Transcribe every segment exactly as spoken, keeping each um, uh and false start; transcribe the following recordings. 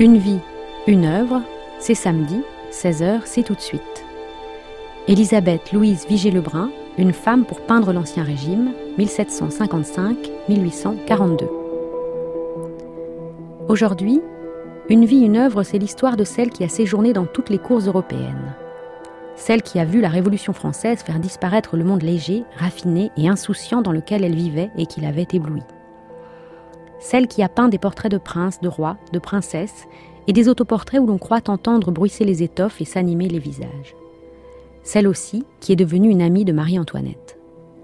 Une vie, une œuvre, c'est samedi, seize heures, c'est tout de suite. Élisabeth Louise Vigée-Lebrun, une femme pour peindre l'Ancien Régime, mille sept cent cinquante-cinq à mille huit cent quarante-deux. Aujourd'hui, une vie, une œuvre, c'est l'histoire de celle qui a séjourné dans toutes les cours européennes. Celle qui a vu la Révolution française faire disparaître le monde léger, raffiné et insouciant dans lequel elle vivait et qui l'avait éblouie. Celle qui a peint des portraits de princes, de rois, de princesses et des autoportraits où l'on croit entendre bruisser les étoffes et s'animer les visages. Celle aussi qui est devenue une amie de Marie-Antoinette.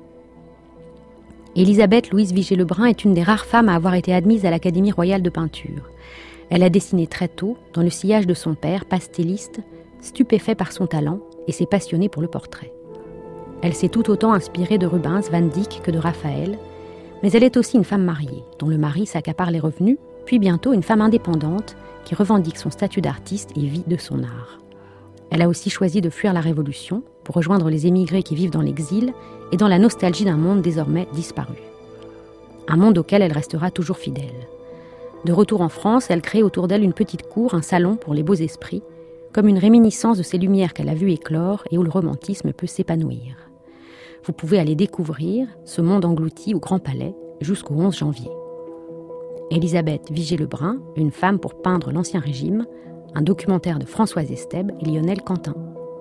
Élisabeth Louise Vigée-Lebrun est une des rares femmes à avoir été admise à l'Académie royale de peinture. Elle a dessiné très tôt, dans le sillage de son père, pastelliste, stupéfait par son talent, et s'est passionnée pour le portrait. Elle s'est tout autant inspirée de Rubens, Van Dyck que de Raphaël, mais elle est aussi une femme mariée, dont le mari s'accapare les revenus, puis bientôt une femme indépendante qui revendique son statut d'artiste et vit de son art. Elle a aussi choisi de fuir la Révolution pour rejoindre les émigrés qui vivent dans l'exil et dans la nostalgie d'un monde désormais disparu. Un monde auquel elle restera toujours fidèle. De retour en France, elle crée autour d'elle une petite cour, un salon pour les beaux esprits, comme une réminiscence de ces lumières qu'elle a vues éclore et où le romantisme peut s'épanouir. Vous pouvez aller découvrir ce monde englouti au Grand Palais jusqu'au onze janvier. Élisabeth Vigée-Lebrun, une femme pour peindre l'Ancien Régime, un documentaire de Françoise Estèbe et Lionel Quentin.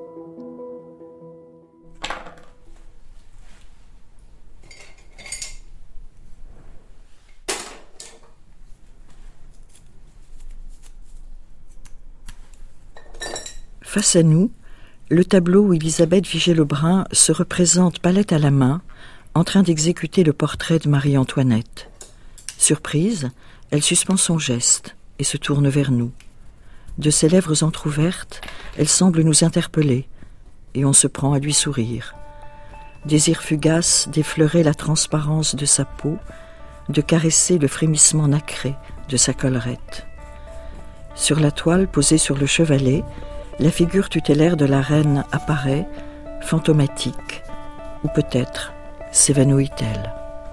Face à nous, le tableau où Élisabeth Vigée-Lebrun se représente palette à la main, en train d'exécuter le portrait de Marie-Antoinette. Surprise, elle suspend son geste et se tourne vers nous. De ses lèvres entr'ouvertes, elle semble nous interpeller, et on se prend à lui sourire. Désir fugace d'effleurer la transparence de sa peau, de caresser le frémissement nacré de sa collerette. Sur la toile posée sur le chevalet, la figure tutélaire de la reine apparaît, fantomatique, ou peut-être s'évanouit-elle.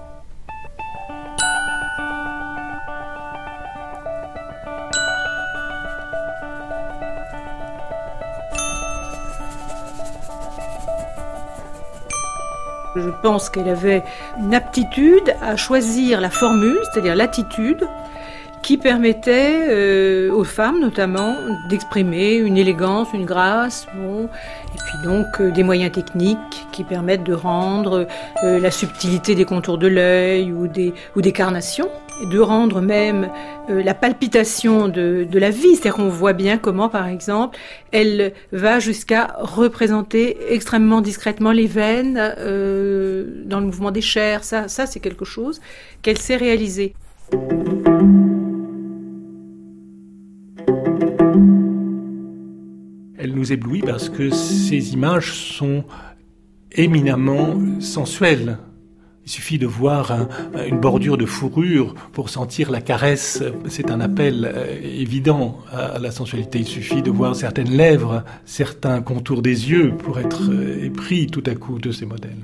Je pense qu'elle avait une aptitude à choisir la formule, c'est-à-dire l'attitude, qui permettait euh, aux femmes notamment d'exprimer une élégance, une grâce, bon, et puis donc euh, des moyens techniques qui permettent de rendre euh, la subtilité des contours de l'œil ou des, ou des carnations, et de rendre même euh, la palpitation de, de la vie, c'est-à-dire qu'on voit bien comment, par exemple, elle va jusqu'à représenter extrêmement discrètement les veines euh, dans le mouvement des chairs, ça, ça c'est quelque chose qu'elle sait réaliser. Elle nous éblouit parce que ces images sont éminemment sensuelles. Il suffit de voir un, une bordure de fourrure pour sentir la caresse. C'est un appel euh, évident à la sensualité. Il suffit de voir certaines lèvres, certains contours des yeux pour être euh, épris tout à coup de ces modèles.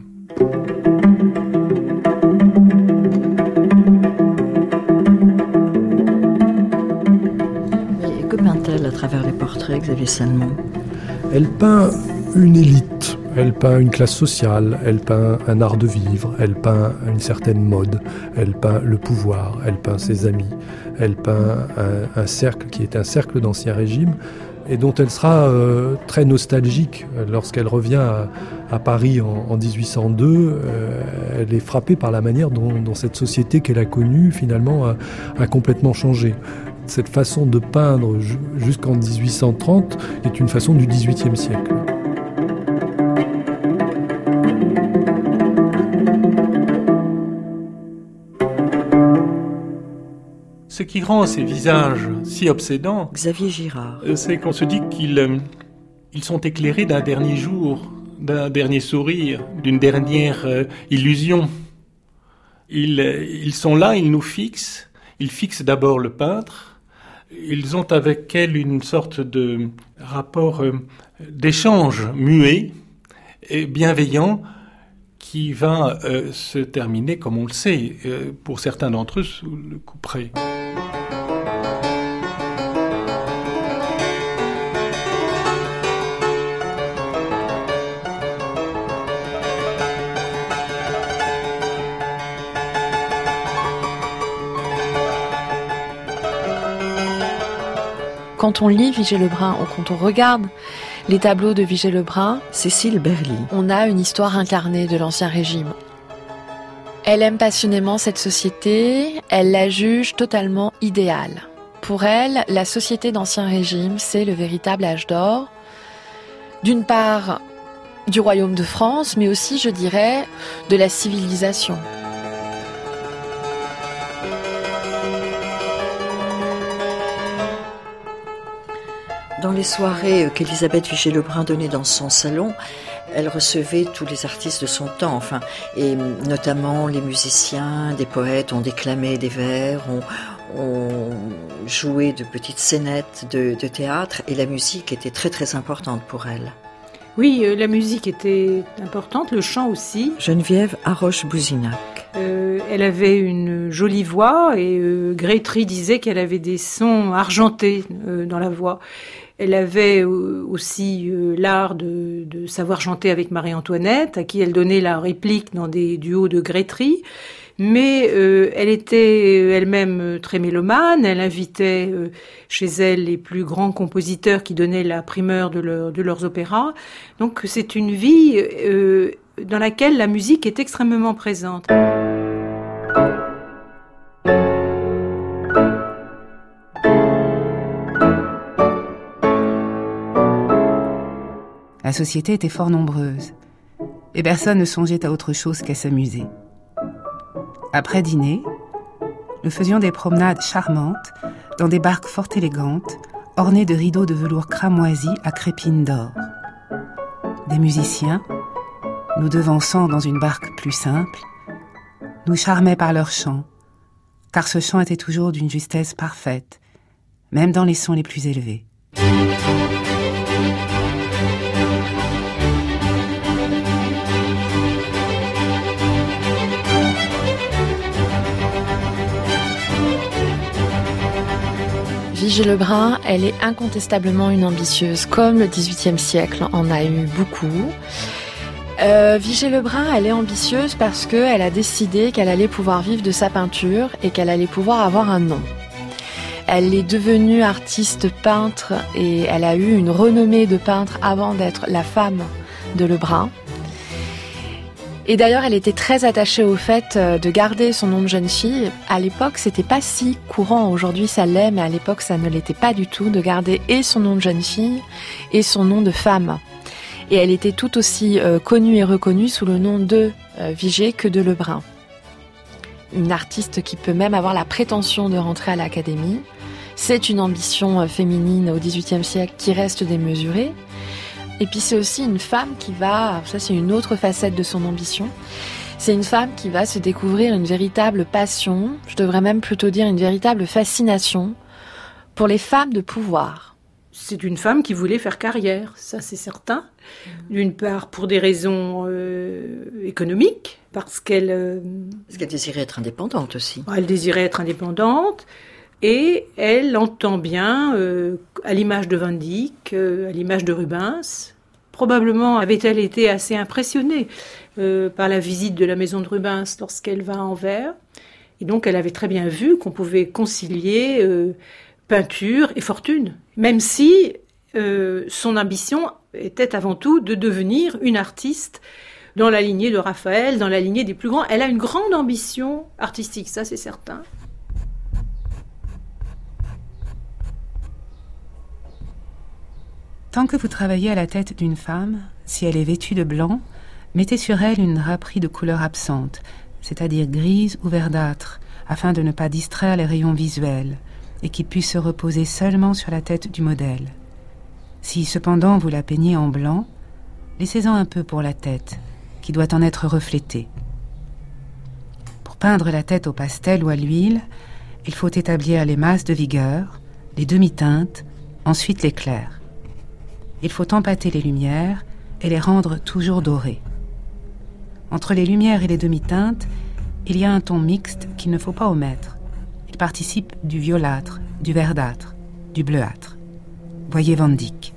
Et que peint-elle à travers les portraits, Xavier Salmon ? Elle peint une élite, elle peint une classe sociale, elle peint un art de vivre, elle peint une certaine mode, elle peint le pouvoir, elle peint ses amis, elle peint un, un cercle qui est un cercle d'Ancien Régime et dont elle sera euh, très nostalgique lorsqu'elle revient à, à Paris en, en dix-huit cent deux. Euh, elle est frappée par la manière dont, dont cette société qu'elle a connue finalement a, a complètement changé. Cette façon de peindre jusqu'en dix-huit cent trente est une façon du dix-huitième siècle. Ce qui rend ces visages si obsédants, Xavier Girard, c'est qu'on se dit qu'ils euh, ils sont éclairés d'un dernier jour, d'un dernier sourire, d'une dernière euh, illusion. Ils, euh, ils sont là, ils nous fixent, ils fixent d'abord le peintre. Ils ont avec elle une sorte de rapport euh, d'échange muet et bienveillant qui va euh, se terminer, comme on le sait, euh, pour certains d'entre eux, sous le couperet. quand on lit Vigée Lebrun ou quand on regarde les tableaux de Vigée Lebrun, Cécile Berly. On a une histoire incarnée de l'Ancien Régime. Elle aime passionnément cette société, elle la juge totalement idéale. Pour elle, la société d'Ancien Régime, c'est le véritable âge d'or. D'une part, du royaume de France, mais aussi, je dirais, de la civilisation. Dans les soirées qu'Élisabeth Vigée Lebrun donnait dans son salon, elle recevait tous les artistes de son temps, enfin, et notamment les musiciens, des poètes, on déclamait des vers, on, on jouait de petites scénettes de, de théâtre, et la musique était très très importante pour elle. Oui, euh, la musique était importante, le chant aussi. Geneviève Haroche-Bouzinac. Euh, elle avait une jolie voix et euh, Grétry disait qu'elle avait des sons argentés euh, dans la voix. Elle avait euh, aussi euh, l'art de, de savoir chanter avec Marie-Antoinette, à qui elle donnait la réplique dans des duos de Grétry. Mais euh, elle était elle-même très mélomane, elle invitait euh, chez elle les plus grands compositeurs qui donnaient la primeur de, leur, de leurs opéras. Donc c'est une vie euh, dans laquelle la musique est extrêmement présente. La société était fort nombreuse, et personne ne songeait à autre chose qu'à s'amuser. Après dîner, nous faisions des promenades charmantes dans des barques fort élégantes, ornées de rideaux de velours cramoisi à crépines d'or. Des musiciens, nous devançant dans une barque plus simple, nous charmaient par leur chant, car ce chant était toujours d'une justesse parfaite, même dans les sons les plus élevés. Vigée Lebrun, elle est incontestablement une ambitieuse, comme le dix-huitième siècle en a eu beaucoup. Euh, Vigée Lebrun, elle est ambitieuse parce qu'elle a décidé qu'elle allait pouvoir vivre de sa peinture et qu'elle allait pouvoir avoir un nom. Elle est devenue artiste peintre et elle a eu une renommée de peintre avant d'être la femme de Lebrun. Et d'ailleurs, elle était très attachée au fait de garder son nom de jeune fille. À l'époque, c'était pas si courant. Aujourd'hui, ça l'est, mais à l'époque, ça ne l'était pas du tout, de garder et son nom de jeune fille et son nom de femme. Et elle était tout aussi euh, connue et reconnue sous le nom de euh, Vigée que de Lebrun. Une artiste qui peut même avoir la prétention de rentrer à l'Académie. C'est une ambition euh, féminine au dix-huitième siècle qui reste démesurée. Et puis c'est aussi une femme qui va, ça c'est une autre facette de son ambition, c'est une femme qui va se découvrir une véritable passion, je devrais même plutôt dire une véritable fascination pour les femmes de pouvoir. C'est une femme qui voulait faire carrière, ça c'est certain. D'une part pour des raisons euh, économiques, parce qu'elle... Euh, parce qu'elle désirait être indépendante aussi. Elle désirait être indépendante. Et elle entend bien, euh, à l'image de Van Dyck, euh, à l'image de Rubens, probablement avait-elle été assez impressionnée euh, par la visite de la maison de Rubens lorsqu'elle va à Anvers. Et donc elle avait très bien vu qu'on pouvait concilier euh, peinture et fortune, même si euh, son ambition était avant tout de devenir une artiste dans la lignée de Raphaël, dans la lignée des plus grands. Elle a une grande ambition artistique, ça c'est certain. Tant que vous travaillez à la tête d'une femme, si elle est vêtue de blanc, mettez sur elle une draperie de couleur absente, c'est-à-dire grise ou verdâtre, afin de ne pas distraire les rayons visuels, et qu'ils puissent se reposer seulement sur la tête du modèle. Si cependant vous la peignez en blanc, laissez-en un peu pour la tête, qui doit en être reflétée. Pour peindre la tête au pastel ou à l'huile, il faut établir les masses de vigueur, les demi-teintes, ensuite les clairs. Il faut empâter les lumières et les rendre toujours dorées. Entre les lumières et les demi-teintes, il y a un ton mixte qu'il ne faut pas omettre. Il participe du violâtre, du verdâtre, du bleuâtre. Voyez Van Dyck.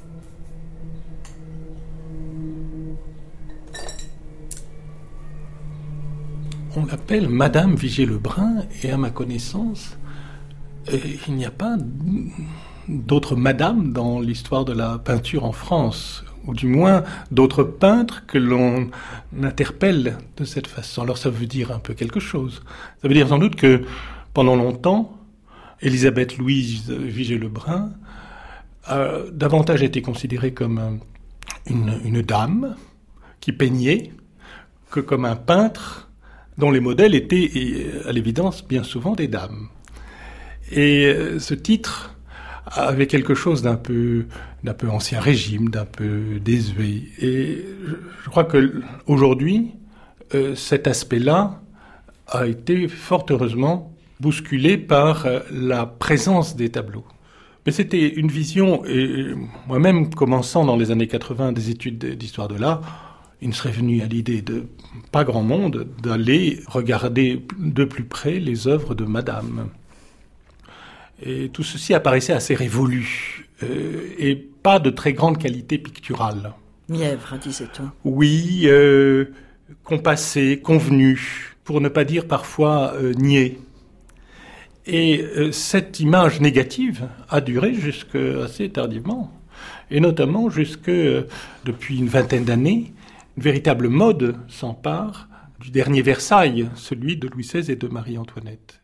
On l'appelle Madame Vigée Lebrun et à ma connaissance, euh, il n'y a pas d'autres madames dans l'histoire de la peinture en France, ou du moins d'autres peintres que l'on interpelle de cette façon. Alors ça veut dire un peu quelque chose. Ça veut dire sans doute que pendant longtemps, Élisabeth Louise Vigée-Lebrun a davantage été considérée comme une, une dame qui peignait que comme un peintre dont les modèles étaient, à l'évidence, bien souvent des dames. Et ce titre avait quelque chose d'un peu, d'un peu ancien régime, d'un peu désuet. Et je crois qu'aujourd'hui, euh, cet aspect-là a été fort heureusement bousculé par euh, la présence des tableaux. Mais c'était une vision, et moi-même, commençant dans les années quatre-vingts des études d'histoire de l'art, il ne serait venu à l'idée de pas grand monde d'aller regarder de plus près les œuvres de Madame. Et tout ceci apparaissait assez révolu, euh, et pas de très grande qualité picturale. Mièvre, disait-on. Oui, euh, compassé, convenu, pour ne pas dire parfois euh, niais. Et euh, cette image négative a duré jusque assez tardivement, et notamment jusque, euh, depuis une vingtaine d'années, une véritable mode s'empare du dernier Versailles, celui de Louis seize et de Marie-Antoinette.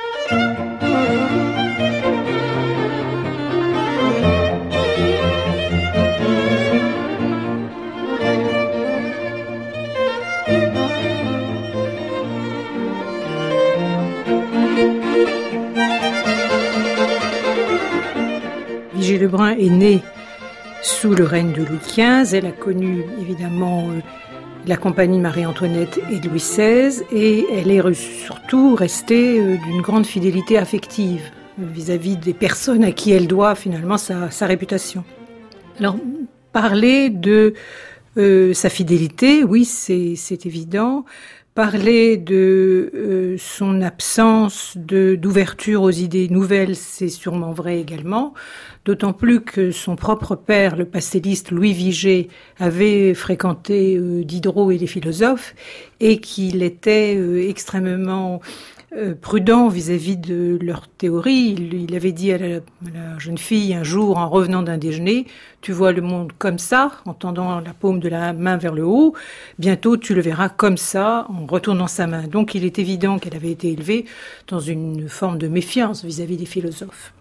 Vigée-Lebrun est née sous le règne de Louis quinze. Elle a connu évidemment euh, la compagnie Marie-Antoinette et de Louis seize, et elle est re- surtout restée euh, d'une grande fidélité affective euh, vis-à-vis des personnes à qui elle doit finalement sa, sa réputation. Alors, parler de euh, sa fidélité, oui, c'est, c'est évident. Parler de euh, son absence de, d'ouverture aux idées nouvelles, c'est sûrement vrai également, d'autant plus que son propre père, le pastelliste Louis Vigée, avait fréquenté euh, Diderot et les philosophes, et qu'il était euh, extrêmement euh, prudent vis-à-vis de leurs théories. Il, il avait dit à la, à la jeune fille un jour, en revenant d'un déjeuner, « Tu vois le monde comme ça, en tendant la paume de la main vers le haut, bientôt tu le verras comme ça, en retournant sa main. » Donc il est évident qu'elle avait été élevée dans une forme de méfiance vis-à-vis des philosophes.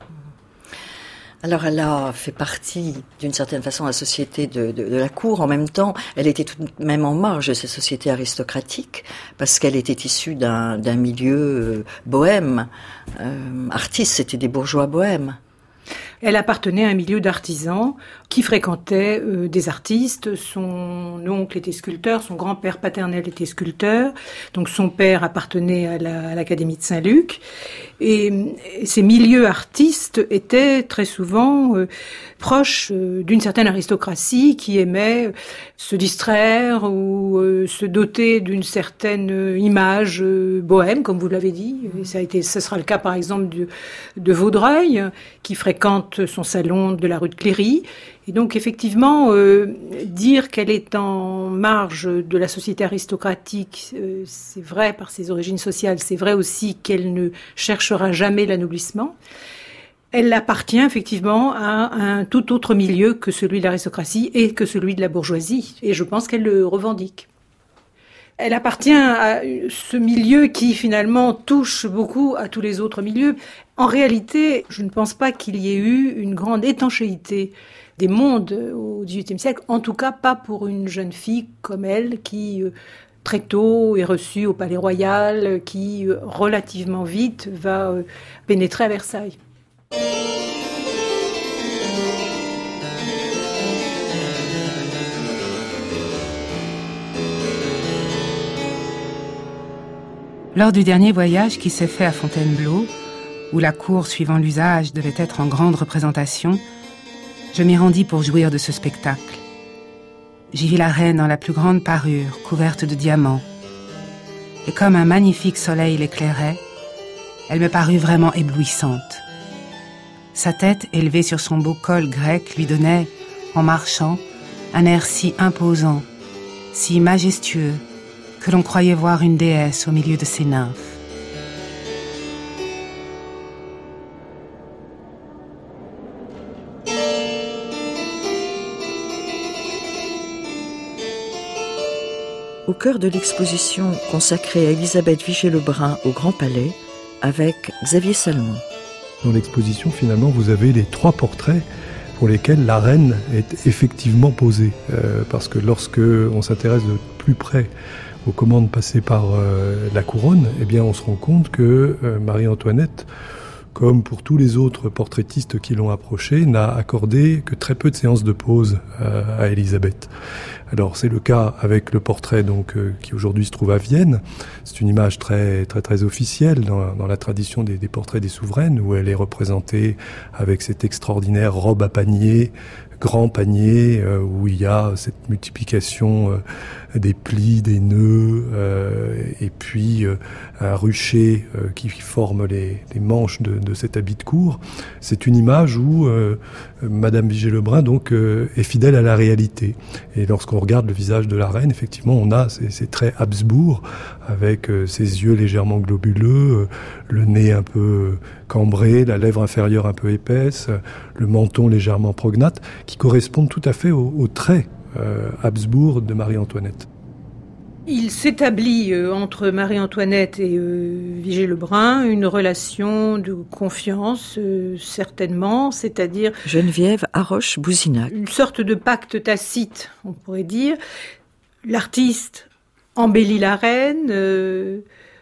Alors elle a fait partie, d'une certaine façon, de la société de, de, de la cour. En même temps, elle était tout de même en marge de ces sociétés aristocratiques, parce qu'elle était issue d'un, d'un milieu euh, bohème. Euh, artistes, c'était des bourgeois bohèmes. Elle appartenait à un milieu d'artisans qui fréquentaient euh, des artistes. Son oncle était sculpteur, son grand-père paternel était sculpteur, donc son père appartenait à, la, à l'Académie de Saint-Luc. Et, et ces milieux artistes étaient très souvent euh, proches euh, d'une certaine aristocratie qui aimait se distraire ou euh, se doter d'une certaine euh, image euh, bohème, comme vous l'avez dit. Et ça a été, ce sera le cas par exemple de, de Vaudreuil, qui fréquente son salon de la rue de Cléry. Et donc effectivement, euh, dire qu'elle est en marge de la société aristocratique, euh, c'est vrai par ses origines sociales, c'est vrai aussi qu'elle ne cherchera jamais l'anoblissement. Elle appartient effectivement à un tout autre milieu que celui de l'aristocratie et que celui de la bourgeoisie, et je pense qu'elle le revendique. Elle appartient à ce milieu qui finalement touche beaucoup à tous les autres milieux. En réalité, je ne pense pas qu'il y ait eu une grande étanchéité des mondes au dix-huitième siècle, en tout cas pas pour une jeune fille comme elle qui très tôt est reçue au Palais Royal, qui relativement vite va pénétrer à Versailles. Lors du dernier voyage qui s'est fait à Fontainebleau, où la cour, suivant l'usage, devait être en grande représentation, je m'y rendis pour jouir de ce spectacle. J'y vis la reine dans la plus grande parure, couverte de diamants. Et comme un magnifique soleil l'éclairait, elle me parut vraiment éblouissante. Sa tête, élevée sur son beau col grec, lui donnait, en marchant, un air si imposant, si majestueux, que l'on croyait voir une déesse au milieu de ses nymphes. au cœur de l'exposition consacrée à Élisabeth Vigée-Lebrun au Grand Palais, avec Xavier Salmon. Dans l'exposition, finalement, vous avez les trois portraits pour lesquels la reine est effectivement posée. Euh, parce que lorsque on s'intéresse de plus près aux commandes passées par euh, la couronne, eh bien, on se rend compte que euh, Marie-Antoinette, comme pour tous les autres portraitistes qui l'ont approché, n'a accordé que très peu de séances de pose euh, à Élisabeth. Alors c'est le cas avec le portrait donc euh, qui aujourd'hui se trouve à Vienne. C'est une image très très très officielle dans, dans la tradition des, des portraits des souveraines, où elle est représentée avec cette extraordinaire robe à panier, grand panier, euh, où il y a cette multiplication euh, des plis, des nœuds, euh, et puis euh, un rucher euh, qui forme les, les manches de, de cet habit de cour. C'est une image où euh, Madame Vigée-Lebrun donc euh, est fidèle à la réalité. Et lorsqu'on regarde le visage de la reine, effectivement, on a ces, ces traits Habsbourg, avec euh, ses yeux légèrement globuleux, euh, le nez un peu cambré, la lèvre inférieure un peu épaisse, euh, le menton légèrement prognate, qui correspondent tout à fait aux, aux traits euh, Habsbourg de Marie-Antoinette. Il s'établit euh, entre Marie-Antoinette et euh, Vigée-Lebrun une relation de confiance, euh, certainement, c'est-à-dire... Geneviève Haroche-Bouzinac. Une sorte de pacte tacite, on pourrait dire. L'artiste embellit la reine, euh,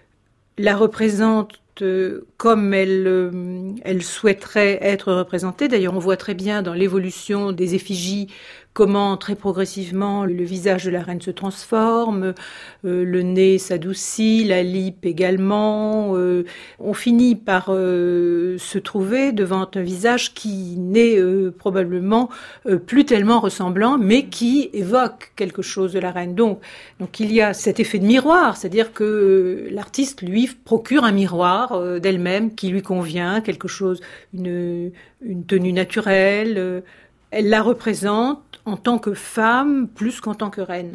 la représente euh, comme elle, euh, elle souhaiterait être représentée. D'ailleurs, on voit très bien dans l'évolution des effigies comment très progressivement le visage de la reine se transforme, euh, le nez s'adoucit, la lippe également. Euh, on finit par euh, se trouver devant un visage qui n'est euh, probablement euh, plus tellement ressemblant, mais qui évoque quelque chose de la reine. Donc, donc il y a cet effet de miroir, c'est-à-dire que euh, l'artiste lui procure un miroir euh, d'elle-même qui lui convient, quelque chose, une, une tenue naturelle. Euh, elle la représente en tant que femme plus qu'en tant que reine.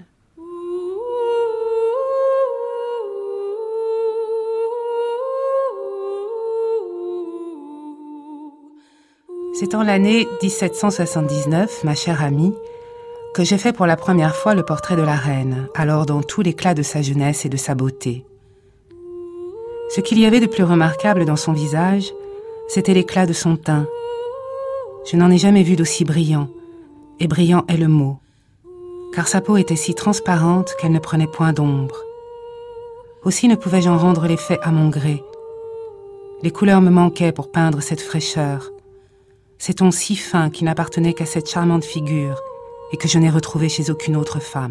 C'est en l'année dix-sept cent soixante-dix-neuf, ma chère amie, que j'ai fait pour la première fois le portrait de la reine, alors dans tout l'éclat de sa jeunesse et de sa beauté. Ce qu'il y avait de plus remarquable dans son visage, c'était l'éclat de son teint. Je n'en ai jamais vu d'aussi brillant. Et brillant est le mot, car sa peau était si transparente qu'elle ne prenait point d'ombre. Aussi ne pouvais-je en rendre l'effet à mon gré. Les couleurs me manquaient pour peindre cette fraîcheur, ces tons si fins qui n'appartenaient qu'à cette charmante figure et que je n'ai retrouvé chez aucune autre femme.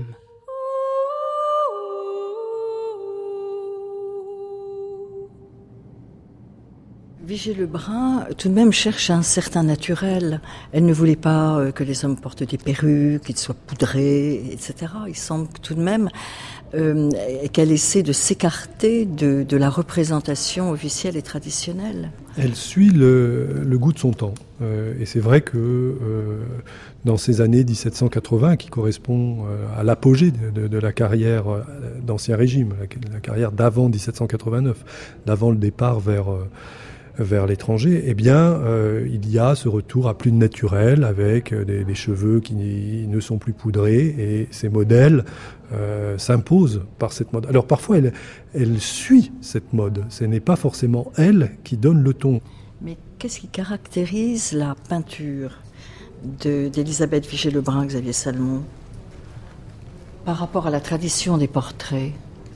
Vigée-Lebrun, tout de même, cherche un certain naturel. Elle ne voulait pas que les hommes portent des perruques, qu'ils soient poudrés, et cetera. Il semble tout de même euh, qu'elle essaie de s'écarter de, de la représentation officielle et traditionnelle. Elle suit le, le goût de son temps. Euh, et c'est vrai que euh, dans ces années dix-sept cent quatre-vingts, qui correspond euh, à l'apogée de, de, de la carrière euh, d'Ancien Régime, la, la carrière d'avant dix-sept cent quatre-vingt-neuf, d'avant le départ vers... Euh, vers l'étranger, eh bien, euh, il y a ce retour à plus de naturel, avec des, des cheveux qui ne sont plus poudrés, et ces modèles euh, s'imposent par cette mode. Alors parfois, elle, elle suit cette mode. Ce n'est pas forcément elle qui donne le ton. Mais qu'est-ce qui caractérise la peinture de, d'Élisabeth Vigée-Lebrun, Xavier Salmon, par rapport à la tradition des portraits ?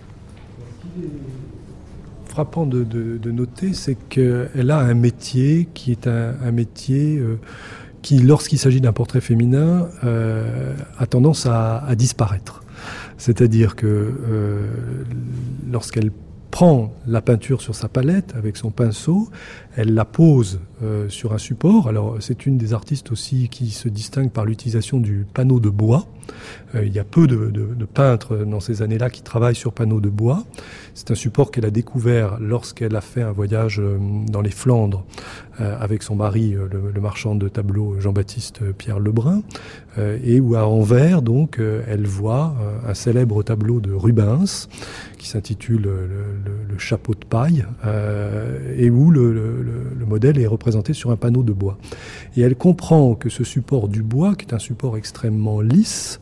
Frappant de, de, de noter, c'est qu'elle a un métier qui est un, un métier euh, qui, lorsqu'il s'agit d'un portrait féminin, euh, a tendance à, à disparaître. C'est-à-dire que euh, lorsqu'elle prend la peinture sur sa palette avec son pinceau, elle la pose euh, sur un support. Alors c'est une des artistes aussi qui se distingue par l'utilisation du panneau de bois. Euh, il y a peu de, de, de peintres dans ces années-là qui travaillent sur panneau de bois. C'est un support qu'elle a découvert lorsqu'elle a fait un voyage euh, dans les Flandres euh, avec son mari, euh, le, le marchand de tableaux Jean-Baptiste Pierre Lebrun, euh, et où à Anvers, donc, euh, elle voit euh, un célèbre tableau de Rubens qui s'intitule le, le, le chapeau de paille, euh, et où le, le, le modèle est représenté sur un panneau de bois. Et elle comprend que ce support du bois, qui est un support extrêmement lisse,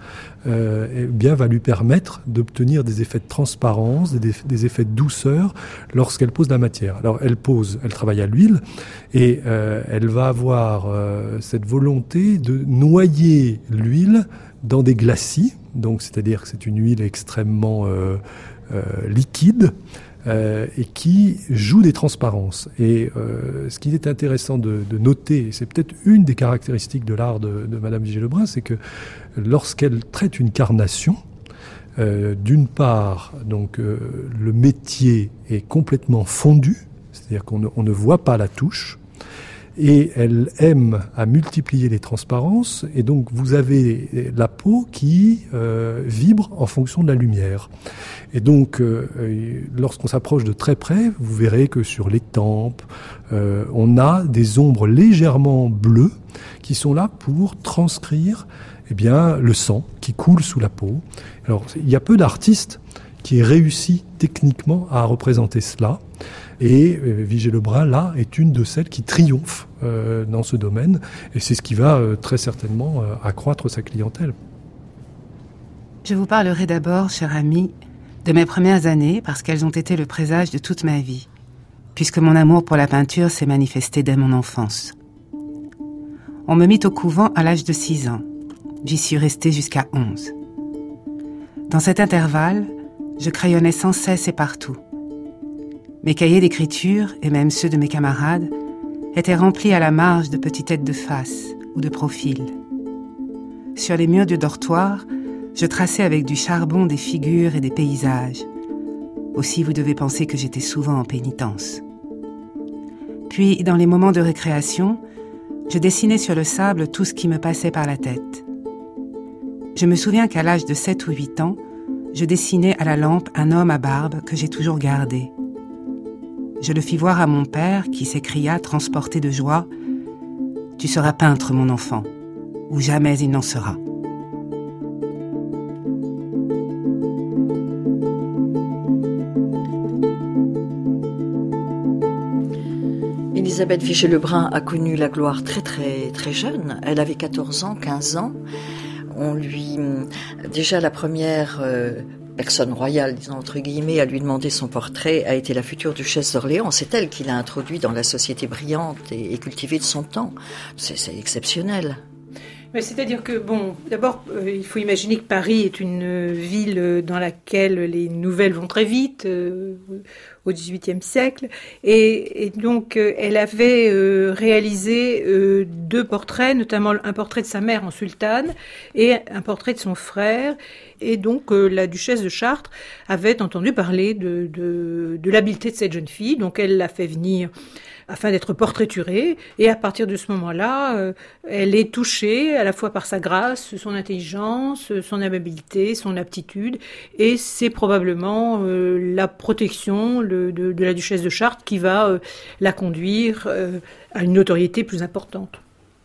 euh, eh bien, va lui permettre d'obtenir des effets de transparence, des, des effets de douceur lorsqu'elle pose la matière. Alors elle pose, elle travaille à l'huile et euh, elle va avoir euh, cette volonté de noyer l'huile dans des glacis, donc c'est-à-dire que c'est une huile extrêmement euh, euh, liquide euh, et qui joue des transparences. Et euh, ce qui est intéressant de, de noter, et c'est peut-être une des caractéristiques de l'art de, de Madame Vigée-Lebrun, c'est que lorsqu'elle traite une carnation, euh, d'une part, donc euh, le métier est complètement fondu, c'est-à-dire qu'on ne, on ne voit pas la touche. Et elle aime à multiplier les transparences, et donc vous avez la peau qui euh, vibre en fonction de la lumière. Et donc, euh, lorsqu'on s'approche de très près, vous verrez que sur les tempes, euh, on a des ombres légèrement bleues qui sont là pour transcrire eh bien, le sang qui coule sous la peau. Alors, il y a peu d'artistes qui aient réussi techniquement à représenter cela. Et euh, Vigée-Lebrun, là, est une de celles qui triomphe euh, dans ce domaine. Et c'est ce qui va euh, très certainement euh, accroître sa clientèle. Je vous parlerai d'abord, cher ami, de mes premières années, parce qu'elles ont été le présage de toute ma vie, puisque mon amour pour la peinture s'est manifesté dès mon enfance. On me mit au couvent à l'âge de six ans. J'y suis restée jusqu'à onze. Dans cet intervalle, je crayonnais sans cesse et partout. Mes cahiers d'écriture, et même ceux de mes camarades, étaient remplis à la marge de petites têtes de face ou de profil. Sur les murs du dortoir, je traçais avec du charbon des figures et des paysages. Aussi, vous devez penser que j'étais souvent en pénitence. Puis, dans les moments de récréation, je dessinais sur le sable tout ce qui me passait par la tête. Je me souviens qu'à l'âge de sept ou huit ans, je dessinais à la lampe un homme à barbe que j'ai toujours gardé. Je le fis voir à mon père qui s'écria, transporté de joie, « Tu seras peintre, mon enfant, ou jamais il n'en sera. » Élisabeth Vigée-Lebrun a connu la gloire très très très jeune. Elle avait quatorze ans, quinze ans. On lui, déjà la première euh, personne royale, disons entre guillemets, à lui demander son portrait a été la future duchesse d'Orléans. C'est elle qui l'a introduit dans la société brillante et, et cultivée de son temps. C'est, c'est exceptionnel. Mais c'est-à-dire que, bon, d'abord, euh, il faut imaginer que Paris est une ville dans laquelle les nouvelles vont très vite, euh, au dix-huitième siècle, et, et donc euh, elle avait euh, réalisé euh, deux portraits, notamment un portrait de sa mère en sultane et un portrait de son frère, et donc euh, la duchesse de Chartres avait entendu parler de, de, de l'habileté de cette jeune fille, donc elle l'a fait venir afin d'être portraiturée, et à partir de ce moment-là, euh, elle est touchée à la fois par sa grâce, son intelligence, son amabilité, son aptitude, et c'est probablement euh, la protection le, de, de la duchesse de Chartres qui va euh, la conduire euh, à une notoriété plus importante.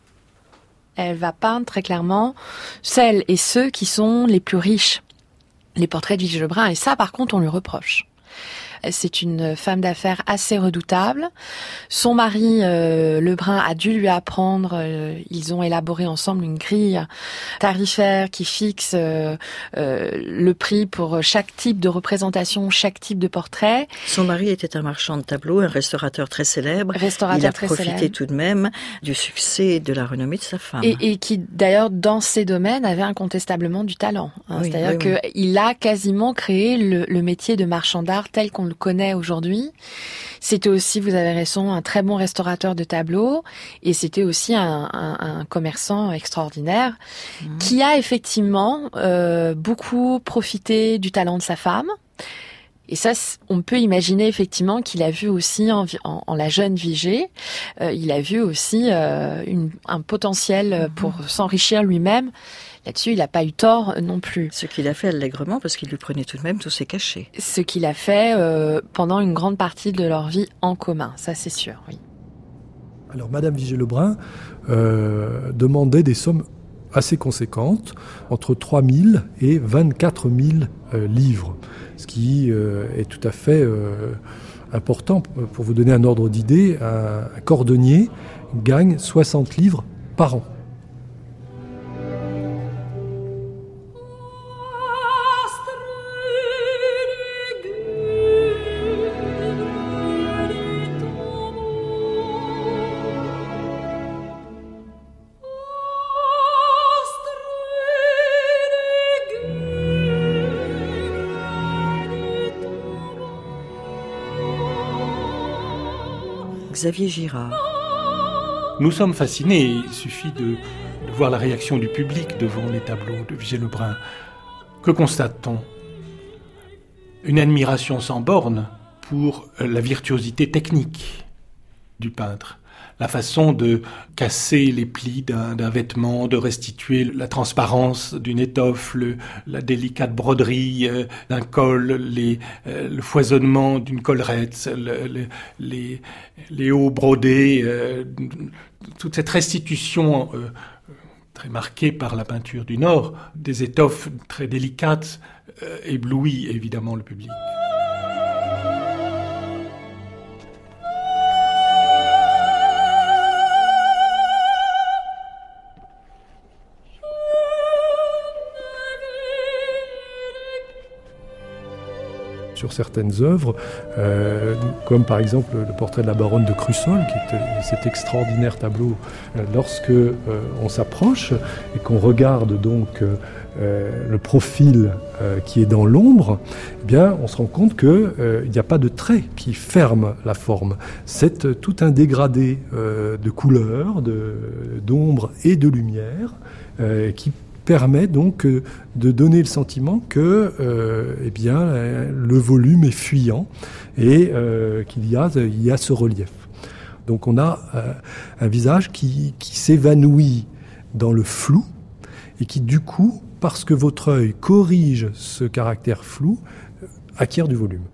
Elle va peindre très clairement celles et ceux qui sont les plus riches, les portraits de Vigée-Lebrun, et ça par contre on lui reproche. C'est une femme d'affaires assez redoutable. Son mari, euh, Lebrun, a dû lui apprendre, euh, ils ont élaboré ensemble une grille tarifaire qui fixe euh, euh, le prix pour chaque type de représentation, chaque type de portrait. Son mari était un marchand de tableaux, un restaurateur très célèbre. Restaurateur Il a très profité célèbre. tout de même du succès et de la renommée de sa femme. Et, et qui, d'ailleurs, dans ces domaines, avait incontestablement du talent. Hein. Oui, C'est-à-dire oui, oui. qu'il a quasiment créé le, le métier de marchand d'art tel qu'on le connaît aujourd'hui. C'était aussi, vous avez raison, un très bon restaurateur de tableaux, et c'était aussi un, un, un commerçant extraordinaire mmh. qui a effectivement euh, beaucoup profité du talent de sa femme. Et ça, on peut imaginer effectivement qu'il a vu aussi en, en, en la jeune Vigée, euh, il a vu aussi euh, une, un potentiel pour mmh. s'enrichir lui-même. Là-dessus, il n'a pas eu tort non plus. Ce qu'il a fait allègrement, parce qu'il lui prenait tout de même tous ses cachets. Ce qu'il a fait euh, pendant une grande partie de leur vie en commun, ça c'est sûr, oui. Alors, Madame Vigée-Lebrun euh, demandait des sommes assez conséquentes, entre trois mille et vingt-quatre mille euh, livres, ce qui euh, est tout à fait euh, important. Pour vous donner un ordre d'idée, un, un cordonnier gagne soixante livres par an. Xavier Girard. Nous sommes fascinés, il suffit de, de voir la réaction du public devant les tableaux de Vigée Lebrun. Que constate-t-on ? Une admiration sans borne pour la virtuosité technique du peintre. La façon de casser les plis d'un, d'un vêtement, de restituer la transparence d'une étoffe, le, la délicate broderie euh, d'un col, les, euh, le foisonnement d'une collerette, le, le, les, les hauts brodés, euh, toute cette restitution euh, très marquée par la peinture du Nord, des étoffes très délicates, euh, éblouit évidemment le public. Sur certaines œuvres, euh, comme par exemple le portrait de la baronne de Crussol, qui est cet extraordinaire tableau. Euh, lorsque euh, on s'approche et qu'on regarde donc euh, le profil euh, qui est dans l'ombre, eh bien, on se rend compte qu'il euh, n'y a pas de trait qui ferme la forme. C'est euh, tout un dégradé euh, de couleurs, de, d'ombre et de lumière euh, qui permet donc de donner le sentiment que euh, eh bien, le volume est fuyant et euh, qu'il y a, il y a ce relief. Donc on a euh, un visage qui, qui s'évanouit dans le flou et qui du coup, parce que votre œil corrige ce caractère flou, acquiert du volume.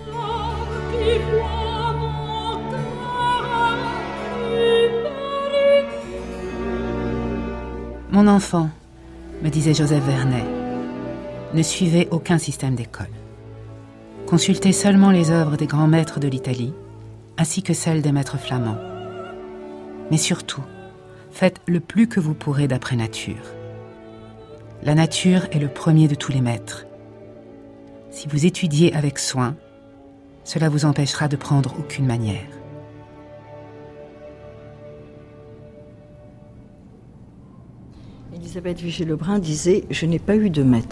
Mon enfant, me disait Joseph Vernet, ne suivez aucun système d'école. Consultez seulement les œuvres des grands maîtres de l'Italie, ainsi que celles des maîtres flamands. Mais surtout, faites le plus que vous pourrez d'après nature. La nature est le premier de tous les maîtres. Si vous étudiez avec soin, cela vous empêchera de prendre aucune manière. Élisabeth Vigée Lebrun disait « Je n'ai pas eu de maître ».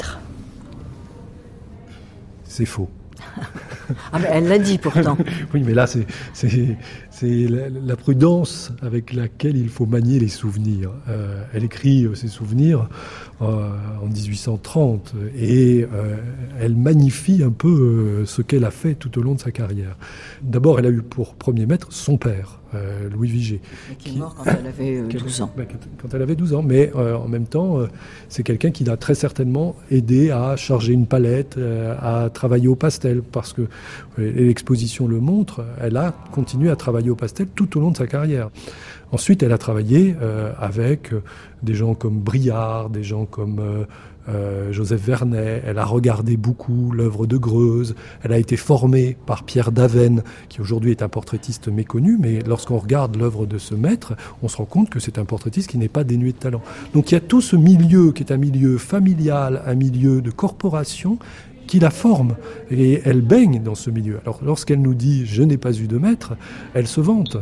C'est faux. Ah mais elle l'a dit pourtant. Oui, mais là, c'est, c'est, c'est la, la prudence avec laquelle il faut manier les souvenirs. Euh, elle écrit ses souvenirs euh, en dix-huit cent trente et euh, elle magnifie un peu euh, ce qu'elle a fait tout au long de sa carrière. D'abord, elle a eu pour premier maître son père, euh, Louis Vigée. Qui est qui, mort quand elle avait euh, douze ans. Ben, quand elle avait douze ans, mais euh, en même temps, euh, c'est quelqu'un qui l'a très certainement aidé à charger une palette, euh, à travailler au pastel, parce que euh, l'exposition le montre, elle a continué à travailler au pastel tout au long de sa carrière. Ensuite, elle a travaillé euh, avec euh, des gens comme Briard, des gens comme euh, euh, Joseph Vernet. Elle a regardé beaucoup l'œuvre de Greuze. Elle a été formée par Pierre Daven, qui aujourd'hui est un portraitiste méconnu, mais lorsqu'on regarde l'œuvre de ce maître, on se rend compte que c'est un portraitiste qui n'est pas dénué de talent. Donc il y a tout ce milieu qui est un milieu familial, un milieu de corporation, qui la forme, et elle baigne dans ce milieu. Alors lorsqu'elle nous dit « je n'ai pas eu de maître », elle se vante.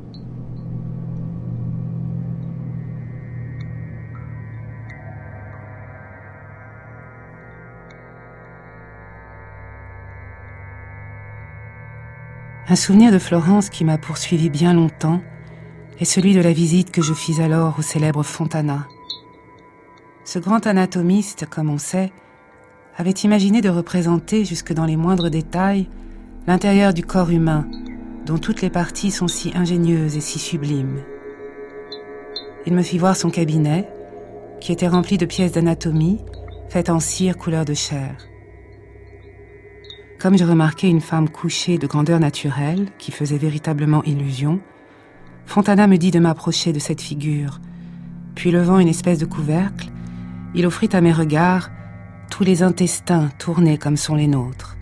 Un souvenir de Florence qui m'a poursuivi bien longtemps est celui de la visite que je fis alors au célèbre Fontana. Ce grand anatomiste, comme on sait, avait imaginé de représenter jusque dans les moindres détails l'intérieur du corps humain, dont toutes les parties sont si ingénieuses et si sublimes. Il me fit voir son cabinet, qui était rempli de pièces d'anatomie, faites en cire couleur de chair. Comme je remarquais une femme couchée de grandeur naturelle, qui faisait véritablement illusion, Fontana me dit de m'approcher de cette figure, puis levant une espèce de couvercle, il offrit à mes regards tous les intestins tournés comme sont les nôtres.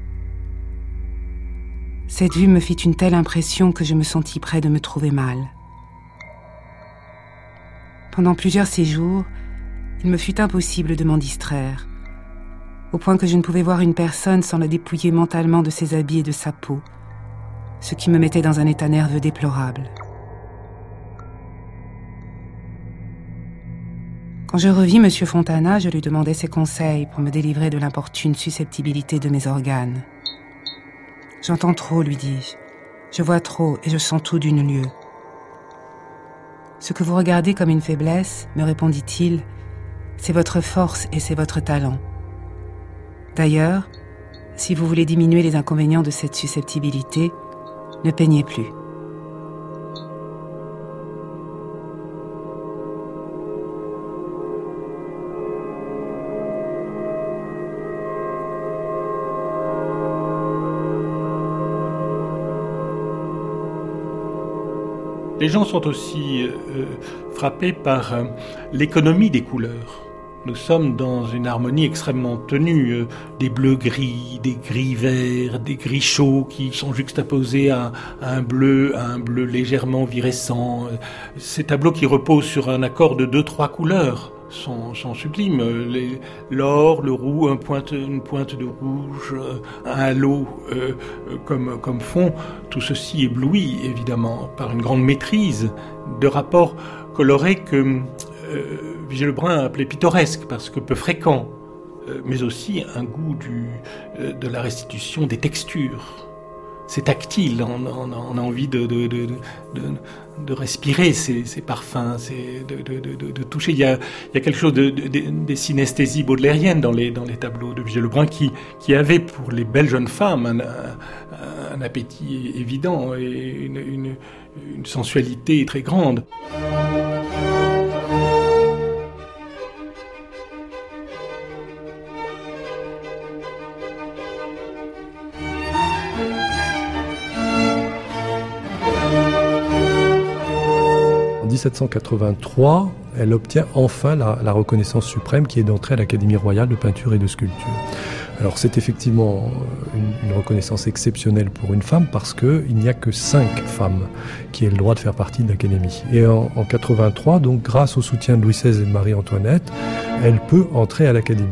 Cette vue me fit une telle impression que je me sentis près de me trouver mal. Pendant plusieurs séjours, il me fut impossible de m'en distraire, au point que je ne pouvais voir une personne sans la dépouiller mentalement de ses habits et de sa peau, ce qui me mettait dans un état nerveux déplorable. Quand je revis M. Fontana, je lui demandai ses conseils pour me délivrer de l'importune susceptibilité de mes organes. « J'entends trop, lui dis-je. Je vois trop et je sens tout d'une lieue. Ce que vous regardez comme une faiblesse, me répondit-il, c'est votre force et c'est votre talent. D'ailleurs, si vous voulez diminuer les inconvénients de cette susceptibilité, ne peignez plus. Les gens sont aussi euh, frappés par euh, l'économie des couleurs. Nous sommes dans une harmonie extrêmement tenue, euh, des bleus gris, des gris verts, des gris chauds qui sont juxtaposés à, à un bleu, à un bleu légèrement virescent. Ces tableaux qui reposent sur un accord de deux, trois couleurs sont, sont sublimes. Les, l'or, le roux, un pointe, une pointe de rouge, un halo euh, comme, comme fond, tout ceci éblouit évidemment par une grande maîtrise de rapports colorés que euh, Vigée Lebrun appelait pittoresque parce que peu fréquent, euh, mais aussi un goût du, euh, de la restitution des textures. C'est tactile, on, on, on a envie de, de, de, de, de respirer ces, ces parfums, c'est de, de, de, de toucher. Il y a, il y a quelque chose de, de, de, des synesthésies baudelairiennes dans les, dans les tableaux de Vigée Lebrun qui, qui avaient pour les belles jeunes femmes un, un, un appétit évident et une, une, une sensualité très grande. En dix-sept cent quatre-vingt-trois, elle obtient enfin la, la reconnaissance suprême qui est d'entrer à l'Académie royale de peinture et de sculpture. Alors c'est effectivement une, une reconnaissance exceptionnelle pour une femme parce qu'il n'y a que cinq femmes qui aient le droit de faire partie de l'Académie. Et en, en quatre-vingt-trois, donc grâce au soutien de Louis seize et de Marie-Antoinette, elle peut entrer à l'Académie.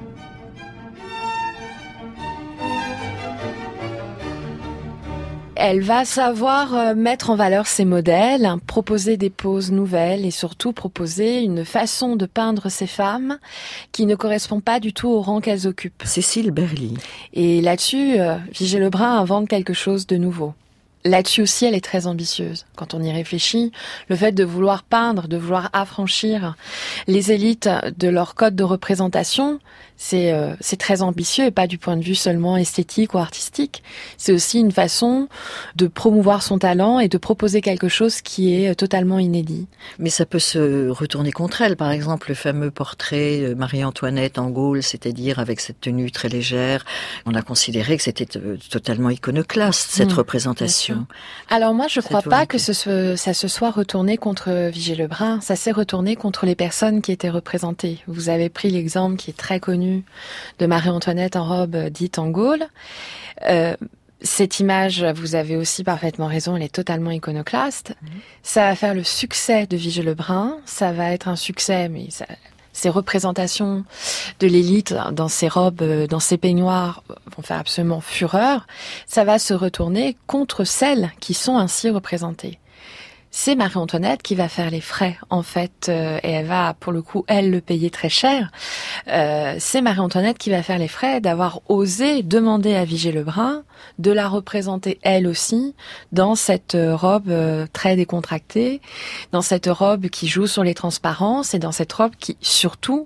Elle va savoir mettre en valeur ses modèles, proposer des poses nouvelles et surtout proposer une façon de peindre ces femmes qui ne correspond pas du tout au rang qu'elles occupent. Cécile Berly. Et là-dessus, Vigée Lebrun invente quelque chose de nouveau. Là-dessus aussi, elle est très ambitieuse. Quand on y réfléchit, le fait de vouloir peindre, de vouloir affranchir les élites de leur code de représentation, c'est euh, c'est très ambitieux et pas du point de vue seulement esthétique ou artistique. C'est aussi une façon de promouvoir son talent et de proposer quelque chose qui est totalement inédit. Mais ça peut se retourner contre elle. Par exemple, le fameux portrait de Marie-Antoinette en Gaule, c'est-à-dire avec cette tenue très légère. On a considéré que c'était totalement iconoclaste, cette mmh, représentation. Alors moi, je ne crois pas que ce, ça se soit retourné contre Vigée Lebrun. Ça s'est retourné contre les personnes qui étaient représentées. Vous avez pris l'exemple qui est très connu de Marie-Antoinette en robe dite en Gaule. Euh, cette image, vous avez aussi parfaitement raison, elle est totalement iconoclaste. Mmh. Ça va faire le succès de Vigée Lebrun. Ça va être un succès, mais ça... Ces représentations de l'élite dans ces robes, dans ces peignoirs vont faire absolument fureur. Ça va se retourner contre celles qui sont ainsi représentées. C'est Marie-Antoinette qui va faire les frais, en fait, euh, et elle va, pour le coup, elle, le payer très cher. Euh, c'est Marie-Antoinette qui va faire les frais d'avoir osé demander à Vigée Lebrun de la représenter, elle aussi, dans cette robe euh, très décontractée, dans cette robe qui joue sur les transparences et dans cette robe qui, surtout,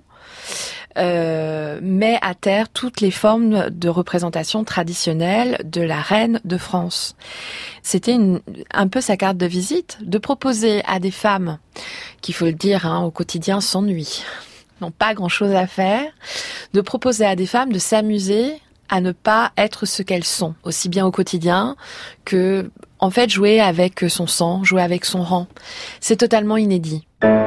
Euh, met à terre toutes les formes de représentation traditionnelle de la reine de France. C'était une, un peu sa carte de visite, de proposer à des femmes, qu'il faut le dire, hein, au quotidien s'ennuient, n'ont pas grand-chose à faire, de proposer à des femmes de s'amuser à ne pas être ce qu'elles sont, aussi bien au quotidien que, en fait, jouer avec son sang, jouer avec son rang. C'est totalement inédit.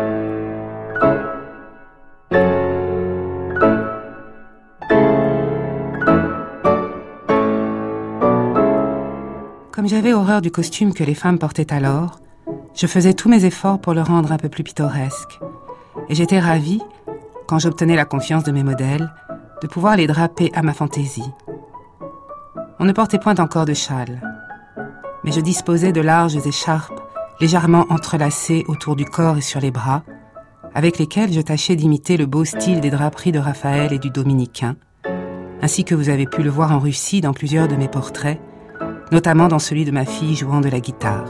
Comme j'avais horreur du costume que les femmes portaient alors, je faisais tous mes efforts pour le rendre un peu plus pittoresque. Et j'étais ravie, quand j'obtenais la confiance de mes modèles, de pouvoir les draper à ma fantaisie. On ne portait point encore de châle, mais je disposais de larges écharpes légèrement entrelacées autour du corps et sur les bras, avec lesquelles je tâchais d'imiter le beau style des draperies de Raphaël et du Dominicain, ainsi que vous avez pu le voir en Russie dans plusieurs de mes portraits, notamment dans celui de ma fille jouant de la guitare.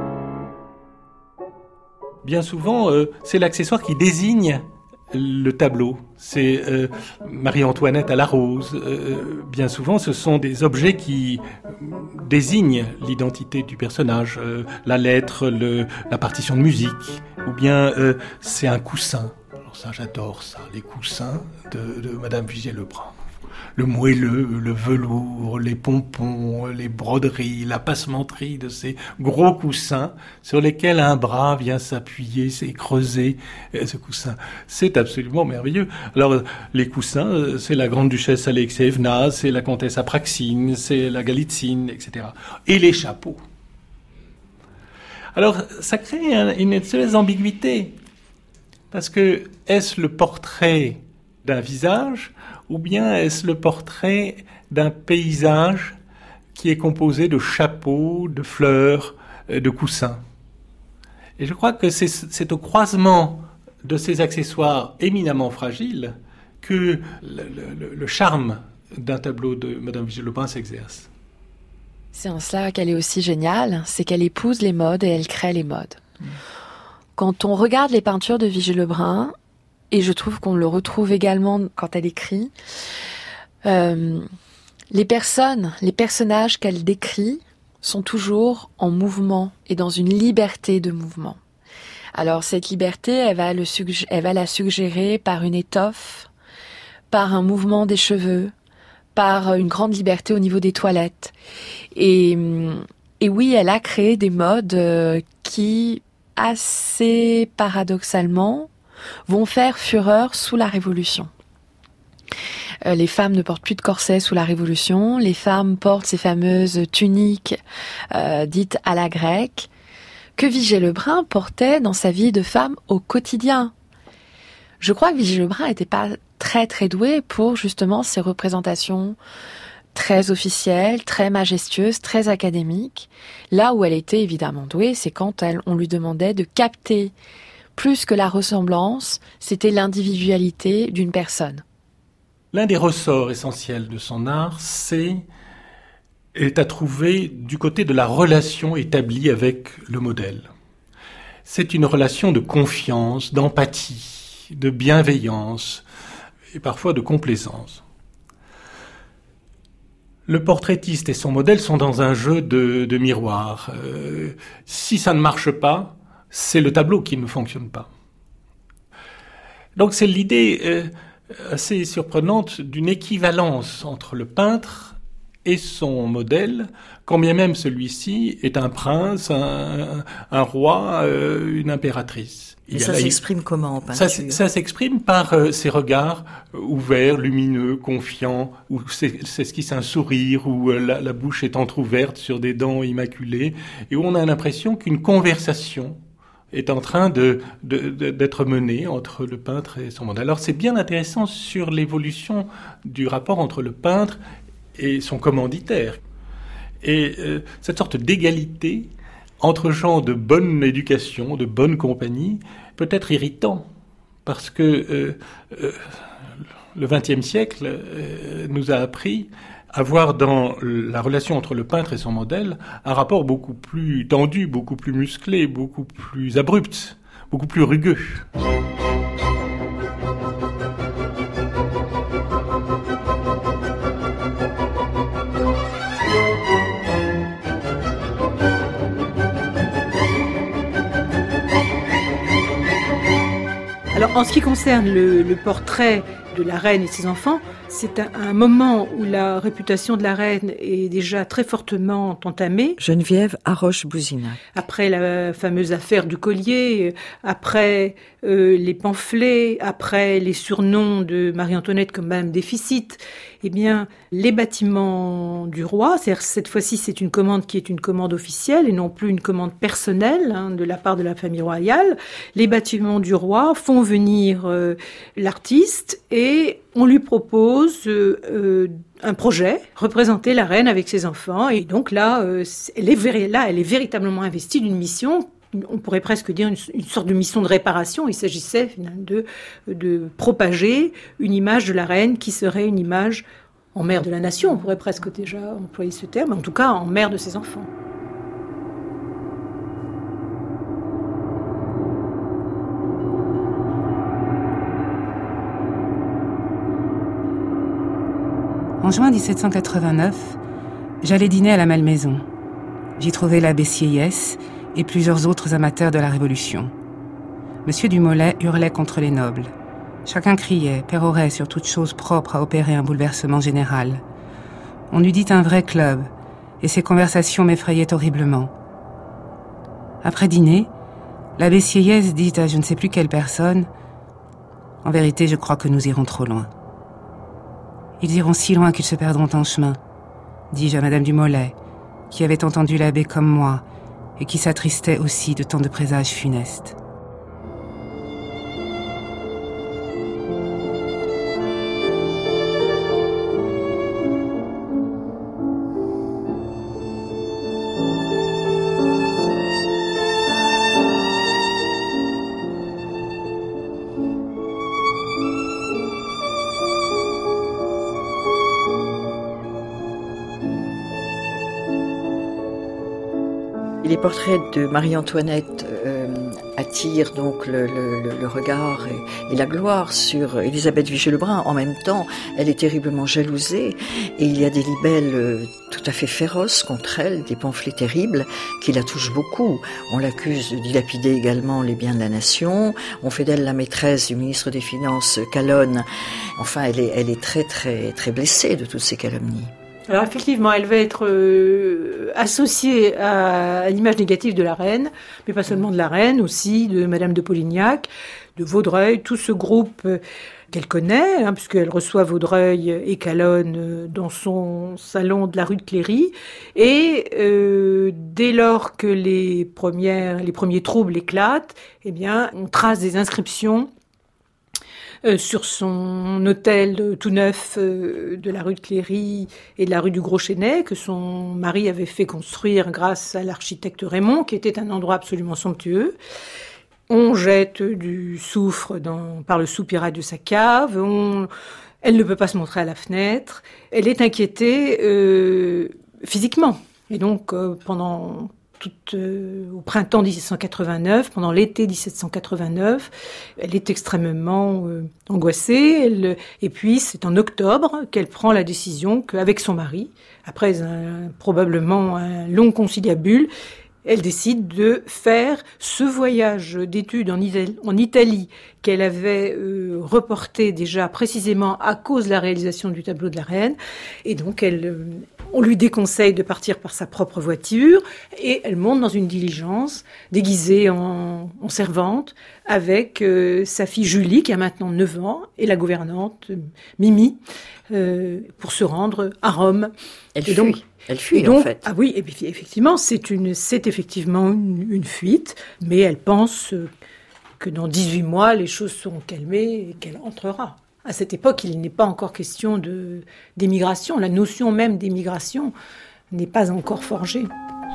Bien souvent, euh, c'est l'accessoire qui désigne le tableau. C'est euh, Marie-Antoinette à la rose. Euh, bien souvent, ce sont des objets qui désignent l'identité du personnage. Euh, la lettre, le, la partition de musique, ou bien euh, c'est un coussin. Alors ça, j'adore ça, les coussins de, de Madame Vigée-Lebrun. Le moelleux, le velours, les pompons, les broderies, la passementerie de ces gros coussins sur lesquels un bras vient s'appuyer, c'est creuser ce coussin. C'est absolument merveilleux. Alors, les coussins, c'est la grande-duchesse Alexeïevna, c'est la comtesse Apraxine, c'est la Galitzine, et cetera. Et les chapeaux. Alors, ça crée un, une espèce d'ambiguïté. Parce que, est-ce le portrait d'un visage, ou bien est-ce le portrait d'un paysage qui est composé de chapeaux, de fleurs, de coussins? Et je crois que c'est, c'est au croisement de ces accessoires éminemment fragiles que le, le, le charme d'un tableau de Madame Vigée-Lebrun s'exerce. C'est en cela qu'elle est aussi géniale, c'est qu'elle épouse les modes et elle crée les modes. Mmh. Quand on regarde les peintures de Vigée-Lebrun, et je trouve qu'on le retrouve également quand elle écrit, euh, les personnes, les personnages qu'elle décrit sont toujours en mouvement et dans une liberté de mouvement. Alors cette liberté, elle va, le suggé- elle va la suggérer par une étoffe, par un mouvement des cheveux, par une grande liberté au niveau des toilettes. Et, et oui, elle a créé des modes qui, assez paradoxalement, vont faire fureur sous la Révolution. Euh, les femmes ne portent plus de corset sous la Révolution, les femmes portent ces fameuses tuniques euh, dites à la grecque, que Vigée-Lebrun portait dans sa vie de femme au quotidien. Je crois que Vigée-Lebrun n'était pas très très douée pour justement ces représentations très officielles, très majestueuses, très académiques. Là où elle était évidemment douée, c'est quand elle, on lui demandait de capter plus que la ressemblance, c'était l'individualité d'une personne. L'un des ressorts essentiels de son art, c'est est à trouver du côté de la relation établie avec le modèle. C'est une relation de confiance, d'empathie, de bienveillance et parfois de complaisance. Le portraitiste et son modèle sont dans un jeu de, de miroir. Euh, si ça ne marche pas, c'est le tableau qui ne fonctionne pas. Donc c'est l'idée euh, assez surprenante d'une équivalence entre le peintre et son modèle, quand bien même celui-ci est un prince, un, un roi, euh, une impératrice. Et ça s'exprime comment en peinture? Ça, ça s'exprime par euh, ces regards ouverts, lumineux, confiants, où c'est, c'est ce qui c'est un sourire, où euh, la, la bouche est entrouverte sur des dents immaculées, et où on a l'impression qu'une conversation est en train de, de, de, d'être menée entre le peintre et son modèle. Alors c'est bien intéressant sur l'évolution du rapport entre le peintre et son commanditaire. Et euh, cette sorte d'égalité entre gens de bonne éducation, de bonne compagnie, peut être irritant, parce que euh, euh, le vingtième siècle euh, nous a appris à voir dans la relation entre le peintre et son modèle un rapport beaucoup plus tendu, beaucoup plus musclé, beaucoup plus abrupt, beaucoup plus rugueux. Alors, en ce qui concerne le, le portrait de la reine et de ses enfants, c'est un, un moment où la réputation de la reine est déjà très fortement entamée. Geneviève Haroche-Bouzinac. Après la fameuse affaire du collier, après euh, les pamphlets, après les surnoms de Marie-Antoinette comme Madame Déficit, eh bien, les bâtiments du roi, c'est-à-dire cette fois-ci c'est une commande qui est une commande officielle et non plus une commande personnelle hein, de la part de la famille royale, les bâtiments du roi font venir euh, l'artiste et on lui propose euh, euh, un projet, représenter la reine avec ses enfants. Et donc là, euh, elle est, là, elle est véritablement investie d'une mission, on pourrait presque dire une, une sorte de mission de réparation. Il s'agissait de, de propager une image de la reine qui serait une image en mère de la nation, on pourrait presque déjà employer ce terme, en tout cas en mère de ses enfants. En juin dix-sept cent quatre-vingt-neuf, j'allais dîner à la Malmaison. J'y trouvais l'abbé Sieyès et plusieurs autres amateurs de la Révolution. Monsieur du Molay hurlait contre les nobles. Chacun criait, pérorait sur toute chose propre à opérer un bouleversement général. On eût dit un vrai club, et ces conversations m'effrayaient horriblement. Après dîner, l'abbé Sieyès dit à je ne sais plus quelle personne « En vérité, je crois que nous irons trop loin. » « Ils iront si loin qu'ils se perdront en chemin, » dis-je à madame du Molay, qui avait entendu l'abbé comme moi et qui s'attristait aussi de tant de présages funestes. Les portraits de Marie-Antoinette euh, attirent donc le, le, le regard et, et la gloire sur Élisabeth Vigée-Lebrun. En même temps, elle est terriblement jalousée et il y a des libelles euh, tout à fait féroces contre elle, des pamphlets terribles qui la touchent beaucoup. On l'accuse de dilapider également les biens de la nation. On fait d'elle la maîtresse du ministre des Finances, Calonne. Enfin, elle est, elle est très, très, très blessée de toutes ces calomnies. Alors effectivement, elle va être euh, associée à, à l'image négative de la reine, mais pas seulement de la reine, aussi de Madame de Polignac, de Vaudreuil, tout ce groupe euh, qu'elle connaît, hein, puisqu'elle reçoit Vaudreuil et Calonne euh, dans son salon de la rue de Cléry. Et euh, dès lors que les premières, les premiers troubles éclatent, eh bien, on trace des inscriptions Euh, sur son hôtel tout neuf euh, de la rue de Cléry et de la rue du Gros Chesnay, que son mari avait fait construire grâce à l'architecte Raymond, qui était un endroit absolument somptueux. On jette du soufre dans, par le soupirail de sa cave, on, elle ne peut pas se montrer à la fenêtre, elle est inquiétée euh, physiquement. Et donc, euh, pendant... Tout, euh, au printemps dix-sept cent quatre-vingt-neuf, pendant l'été dix-sept cent quatre-vingt-neuf, elle est extrêmement euh, angoissée. Elle, et puis, c'est en octobre qu'elle prend la décision qu'avec son mari, après un, probablement un long conciliabule, elle décide de faire ce voyage d'études en Italie, en Italie qu'elle avait euh, reporté déjà précisément à cause de la réalisation du tableau de la reine. Et donc, elle... Euh, On lui déconseille de partir par sa propre voiture et elle monte dans une diligence déguisée en, en servante avec euh, sa fille Julie qui a maintenant neuf ans et la gouvernante euh, Mimi euh, pour se rendre à Rome. Elle et fuit, donc, elle fuit donc, en fait. Ah oui, et puis, effectivement, c'est, une, c'est effectivement une, une fuite, mais elle pense que dans dix-huit mois, les choses seront calmées et qu'elle entrera. À cette époque, il n'est pas encore question de, d'émigration. La notion même d'émigration n'est pas encore forgée.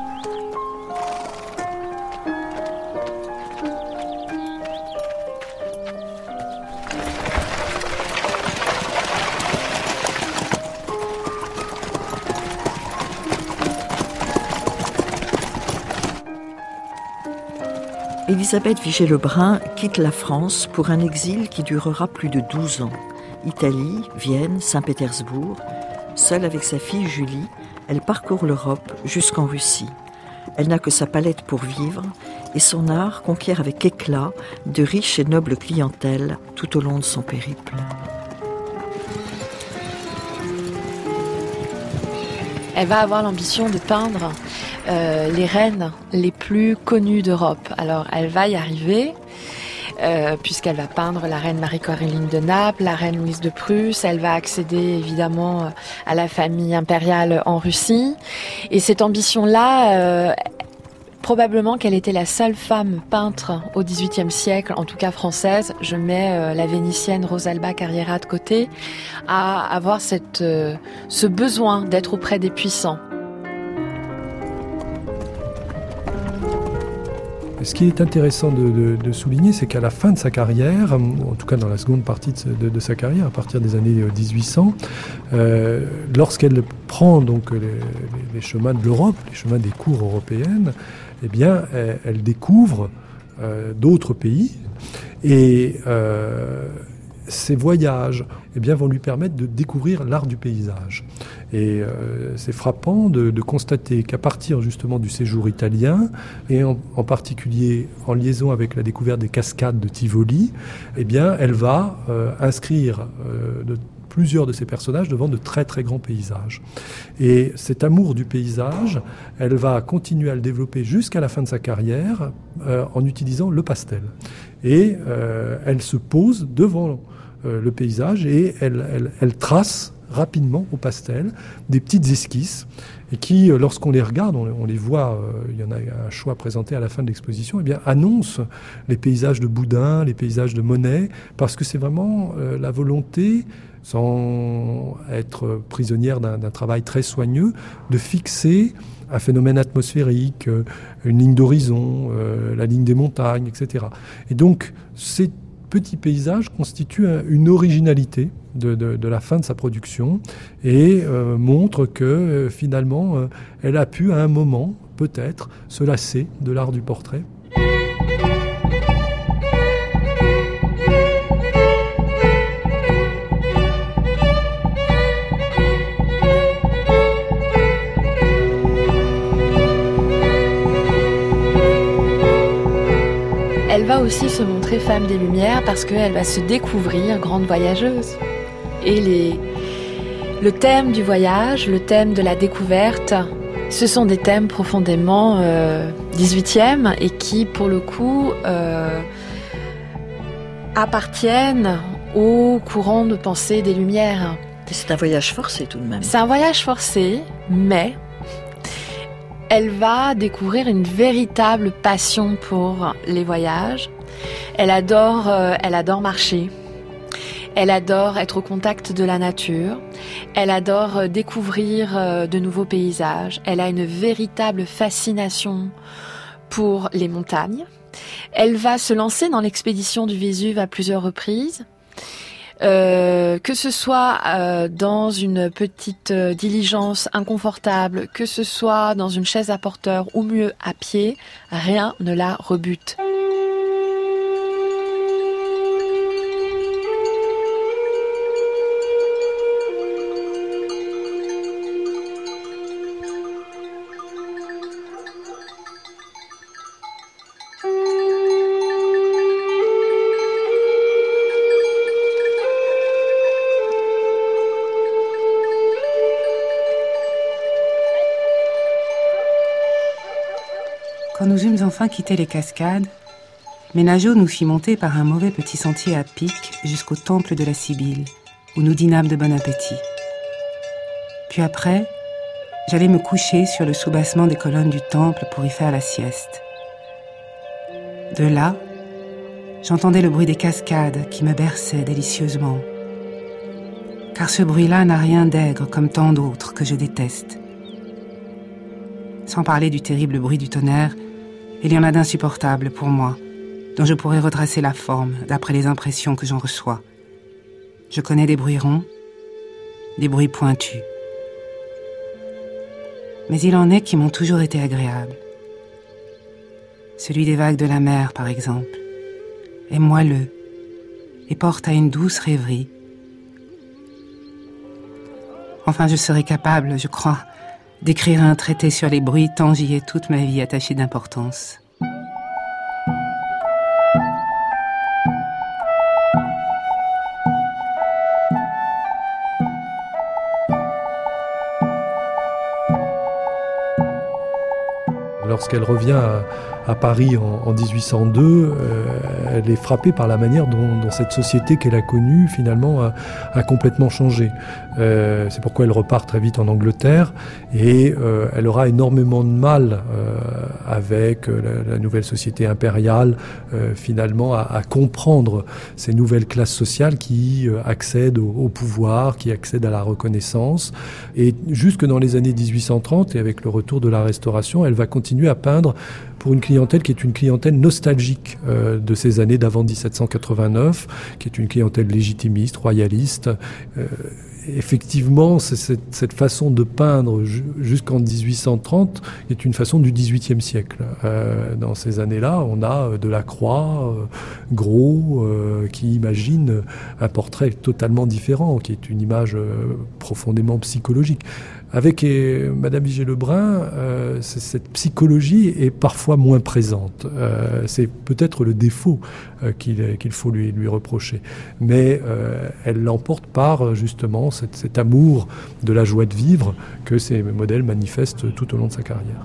Élisabeth Vigée-Lebrun quitte la France pour un exil qui durera plus de douze ans. Italie, Vienne, Saint-Pétersbourg. Seule avec sa fille Julie, elle parcourt l'Europe jusqu'en Russie. Elle n'a que sa palette pour vivre et son art conquiert avec éclat de riches et nobles clientèles tout au long de son périple. Elle va avoir l'ambition de peindre euh, les reines les plus connues d'Europe. Alors, elle va y arriver, euh, puisqu'elle va peindre la reine Marie-Caroline de Naples, la reine Louise de Prusse. Elle va accéder évidemment à la famille impériale en Russie. Et cette ambition-là, euh, probablement qu'elle était la seule femme peintre au dix-huitième siècle, en tout cas française, je mets euh, la vénitienne Rosalba Carriera de côté, à avoir cette, euh, ce besoin d'être auprès des puissants. Ce qui est intéressant de, de, de souligner, c'est qu'à la fin de sa carrière, en tout cas dans la seconde partie de, de, de sa carrière, à partir des années dix-huit cents, euh, lorsqu'elle prend donc les, les chemins de l'Europe, les chemins des cours européennes, eh bien, elle, elle découvre euh, d'autres pays et euh, ces voyages eh bien, vont lui permettre de découvrir l'art du paysage. Et euh, c'est frappant de, de constater qu'à partir justement du séjour italien, et en, en particulier en liaison avec la découverte des cascades de Tivoli, eh bien, elle va euh, inscrire euh, de, plusieurs de ses personnages devant de très très grands paysages. Et cet amour du paysage, elle va continuer à le développer jusqu'à la fin de sa carrière euh, en utilisant le pastel. Et euh, elle se pose devant euh, le paysage et elle, elle, elle trace rapidement au pastel des petites esquisses et qui, lorsqu'on les regarde, on, on les voit, euh, il y en a un choix présenté à la fin de l'exposition, eh bien, annoncent les paysages de Boudin, les paysages de Monet, parce que c'est vraiment euh, la volonté, sans être prisonnière d'un, d'un travail très soigneux, de fixer un phénomène atmosphérique, euh, une ligne d'horizon, euh, la ligne des montagnes, et cetera. Et donc, ces petits paysages constituent une originalité de, de, de la fin de sa production et euh, montrent que euh, finalement, euh, elle a pu à un moment, peut-être, se lasser de l'art du portrait. Elle va aussi se montrer femme des Lumières parce qu'elle va se découvrir grande voyageuse. Et les... le thème du voyage, le thème de la découverte, ce sont des thèmes profondément euh, dix-huitième et qui, pour le coup, euh, appartiennent au courant de pensée des Lumières. C'est un voyage forcé tout de même. C'est un voyage forcé, mais elle va découvrir une véritable passion pour les voyages. Elle adore, euh, elle adore marcher. Elle adore être au contact de la nature. Elle adore euh, découvrir euh, de nouveaux paysages. Elle a une véritable fascination pour les montagnes. Elle va se lancer dans l'expédition du Vésuve à plusieurs reprises. Euh, que ce soit euh, dans une petite euh, diligence inconfortable, que ce soit dans une chaise à porteur ou mieux à pied, rien ne la rebute. Quand nous eûmes enfin quitté les cascades, Ménageot nous fit monter par un mauvais petit sentier à pic jusqu'au temple de la Sibylle, où nous dînâmes de bon appétit. Puis après, j'allais me coucher sur le soubassement des colonnes du temple pour y faire la sieste. De là, j'entendais le bruit des cascades qui me berçait délicieusement. Car ce bruit-là n'a rien d'aigre comme tant d'autres que je déteste. Sans parler du terrible bruit du tonnerre, il y en a d'insupportables pour moi, dont je pourrais retracer la forme d'après les impressions que j'en reçois. Je connais des bruits ronds, des bruits pointus. Mais il en est qui m'ont toujours été agréables. Celui des vagues de la mer, par exemple, est moelleux et porte à une douce rêverie. Enfin, je serais capable, je crois, d'écrire un traité sur les bruits tant j'y ai toute ma vie attachée d'importance. Lorsqu'elle revient à, à Paris en, en dix-huit cent deux, euh, elle est frappée par la manière dont, dont cette société qu'elle a connue, finalement, a, a complètement changé. Euh, c'est pourquoi elle repart très vite en Angleterre et euh, elle aura énormément de mal euh, avec la, la nouvelle société impériale, euh, finalement, à, à comprendre ces nouvelles classes sociales qui euh, accèdent au, au pouvoir, qui accèdent à la reconnaissance. Et jusque dans les années dix-huit cent trente, et avec le retour de la Restauration, elle va continuer continue à peindre pour une clientèle qui est une clientèle nostalgique euh, de ces années d'avant dix-sept cent quatre-vingt-neuf, qui est une clientèle légitimiste, royaliste. Euh, effectivement, c'est cette, cette façon de peindre jusqu'en dix-huit cent trente est une façon du dix-huitième siècle. Euh, dans ces années-là, on a Delacroix, euh, Gros, euh, qui imagine un portrait totalement différent, qui est une image euh, profondément psychologique. Avec euh, Madame Vigée-Lebrun, euh, cette psychologie est parfois moins présente. Euh, c'est peut-être le défaut euh, qu'il, qu'il faut lui, lui reprocher. Mais euh, elle l'emporte par justement cet, cet amour de la joie de vivre que ces modèles manifestent tout au long de sa carrière.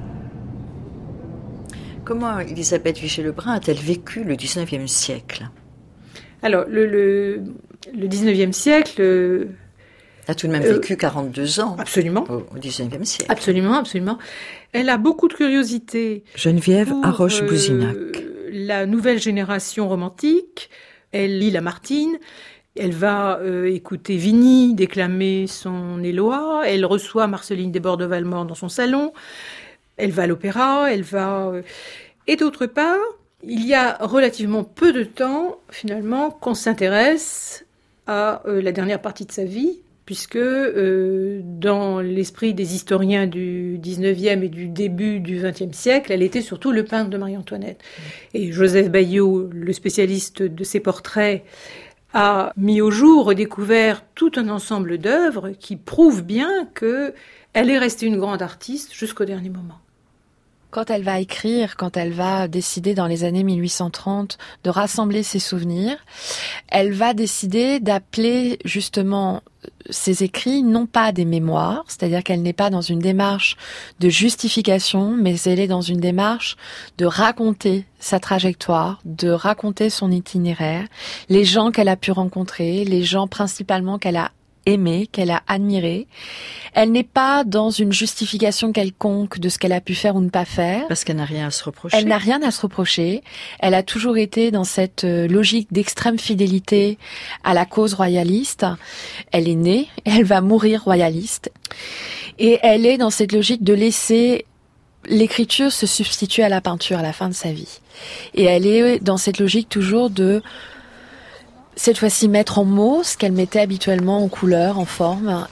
Comment Élisabeth Vigée-Lebrun a-t-elle vécu le dix-neuvième siècle ? Alors, le, le, le dix-neuvième siècle... Euh... Elle a tout de même vécu euh, quarante-deux ans. Absolument. Au dix-neuvième siècle. Absolument, absolument. Elle a beaucoup de curiosité. Geneviève Haroche-Bouzinac. Euh, la nouvelle génération romantique. Elle lit Lamartine. Elle va euh, écouter Vigny déclamer son Éloi. Elle reçoit Marceline Desbordes-Valmore dans son salon. Elle va à l'opéra. Elle va... Euh... Et d'autre part, il y a relativement peu de temps, finalement, qu'on s'intéresse à euh, la dernière partie de sa vie, puisque euh, dans l'esprit des historiens du dix-neuvième et du début du vingtième siècle, elle était surtout le peintre de Marie-Antoinette. Et Joseph Bayot, le spécialiste de ses portraits, a mis au jour, redécouvert tout un ensemble d'œuvres qui prouvent bien qu'elle est restée une grande artiste jusqu'au dernier moment. Quand elle va écrire, quand elle va décider dans les années mille huit cent trente de rassembler ses souvenirs, elle va décider d'appeler justement ses écrits non pas des mémoires, c'est-à-dire qu'elle n'est pas dans une démarche de justification, mais elle est dans une démarche de raconter sa trajectoire, de raconter son itinéraire, les gens qu'elle a pu rencontrer, les gens principalement qu'elle a aimé, qu'elle a admiré. Elle n'est pas dans une justification quelconque de ce qu'elle a pu faire ou ne pas faire. Parce qu'elle n'a rien à se reprocher. Elle n'a rien à se reprocher. Elle a toujours été dans cette logique d'extrême fidélité à la cause royaliste. Elle est née, elle va mourir royaliste. Et elle est dans cette logique de laisser l'écriture se substituer à la peinture à la fin de sa vie. Et elle est dans cette logique toujours de cette fois-ci mettre en mots ce qu'elle mettait habituellement en couleur, en forme.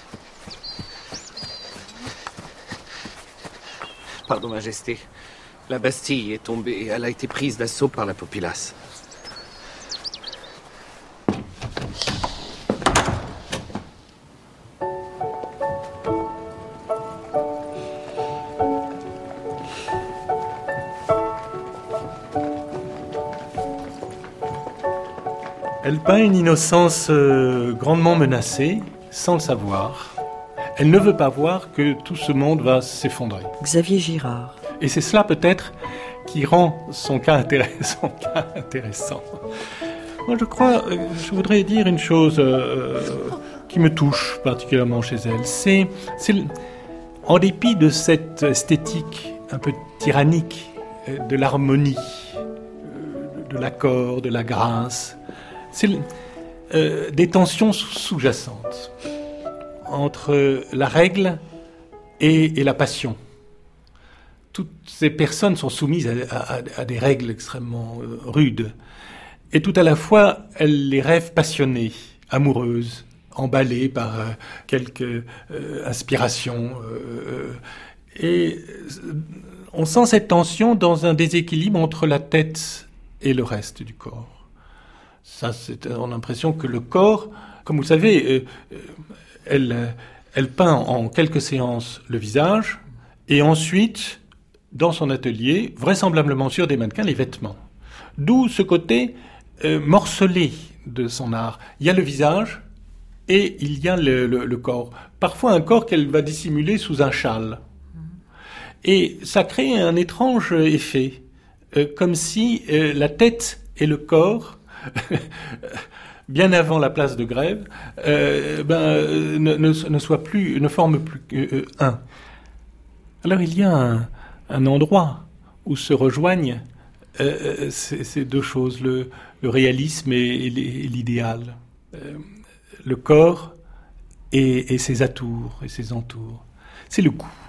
Pardon, Majesté. La Bastille est tombée. Elle a été prise d'assaut par la populace. Elle peint une innocence euh, grandement menacée, sans le savoir. Elle ne veut pas voir que tout ce monde va s'effondrer. Xavier Girard. Et c'est cela peut-être qui rend son cas intéressant. Son cas intéressant. Moi je crois, euh, je voudrais dire une chose euh, qui me touche particulièrement chez elle. C'est, c'est en dépit de cette esthétique un peu tyrannique, euh, de l'harmonie, euh, de l'accord, de la grâce, c'est euh, des tensions sous-jacentes entre la règle et, et la passion. Toutes ces personnes sont soumises à, à, à des règles extrêmement euh, rudes. Et tout à la fois, elles les rêvent passionnées, amoureuses, emballées par euh, quelques euh, inspirations. Euh, et on sent cette tension dans un déséquilibre entre la tête et le reste du corps. Ça, c'est, on a l'impression que le corps, comme vous le savez, euh, elle, elle peint en quelques séances le visage, et ensuite, dans son atelier, vraisemblablement sur des mannequins, les vêtements. D'où ce côté euh, morcelé de son art. Il y a le visage et il y a le, le, le corps. Parfois un corps qu'elle va dissimuler sous un châle. Et ça crée un étrange effet, euh, comme si euh, la tête et le corps bien avant la place de Grève, euh, ben, euh, ne, ne, ne soient plus, ne forment plus euh, un. Alors il y a un, un endroit où se rejoignent euh, ces, ces deux choses, le, le réalisme et, et l'idéal, euh, le corps et, et ses atours et ses entours. C'est le goût.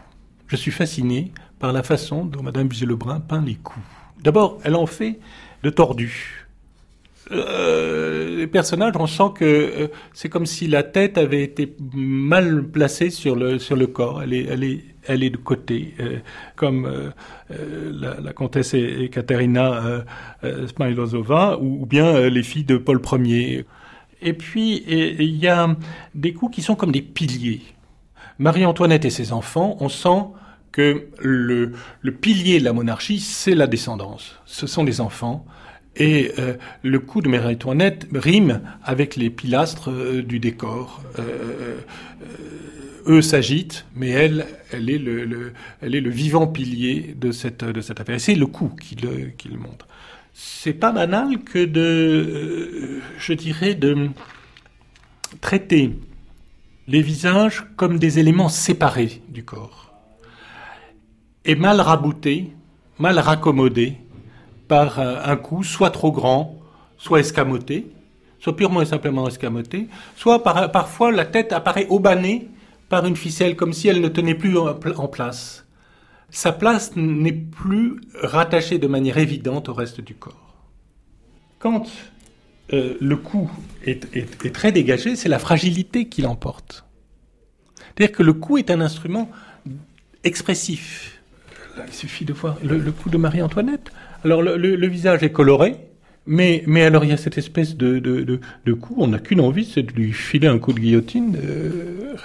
je suis fasciné par la façon dont Madame Vigée-Lebrun peint les coups. D'abord, elle en fait de tordus. Euh, les personnages, on sent que euh, c'est comme si la tête avait été mal placée sur le sur le corps. Elle est elle est elle est de côté, euh, comme euh, euh, la, la comtesse Ekaterina euh, euh, Smilosova ou, ou bien euh, les filles de Paul Ier. Et puis il y a des coups qui sont comme des piliers. Marie-Antoinette et ses enfants, on sent que le le pilier de la monarchie, c'est la descendance. Ce sont les enfants. Et euh, le coup de Marie-Antoinette rime avec les pilastres euh, du décor. Euh, euh, eux s'agitent, mais elle, elle est le, le, elle est le vivant pilier de cette de cette affaire. Et c'est le coup qui le qui le montre. C'est pas banal que de, euh, je dirais, de traiter les visages comme des éléments séparés du corps et mal raboutés, mal raccommodés par un coup soit trop grand, soit escamoté, soit purement et simplement escamoté, soit par, parfois la tête apparaît haubanée par une ficelle comme si elle ne tenait plus en, en place. Sa place n'est plus rattachée de manière évidente au reste du corps. Quand euh, le cou est, est, est très dégagé, c'est la fragilité qui l'emporte. C'est-à-dire que le cou est un instrument expressif. Là, il suffit de voir le, le cou de Marie-Antoinette. Alors le, le, le visage est coloré, mais, mais alors il y a cette espèce de, de, de, de coup, on n'a qu'une envie, c'est de lui filer un coup de guillotine. Euh...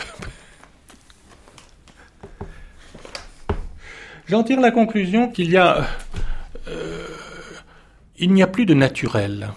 J'en tire la conclusion qu'il y a, euh, il n'y a plus de naturel.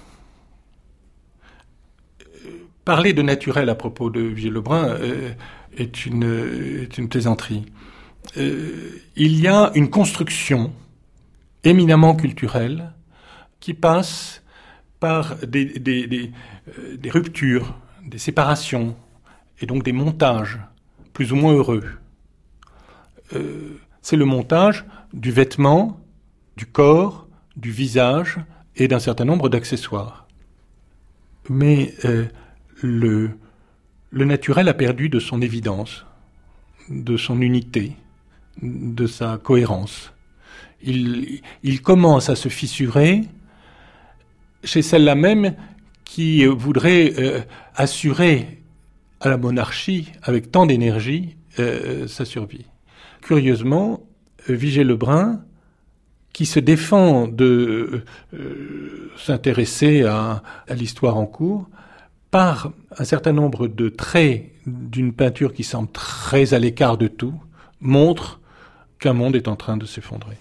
Parler de naturel à propos de Vigée-Lebrun euh, est une, est une plaisanterie. Euh, il y a une construction éminemment culturelle qui passe par des, des, des, euh, des ruptures, des séparations, et donc des montages plus ou moins heureux. Euh, c'est le montage du vêtement, du corps, du visage et d'un certain nombre d'accessoires. Mais euh, le, le naturel a perdu de son évidence, de son unité, de sa cohérence. Il, il commence à se fissurer chez celle-là même qui voudrait euh, assurer à la monarchie, avec tant d'énergie, euh, sa survie. Curieusement, Vigée-Lebrun, qui se défend de euh, s'intéresser à, à l'histoire en cours, par un certain nombre de traits d'une peinture qui semble très à l'écart de tout, montre qu'un monde est en train de s'effondrer.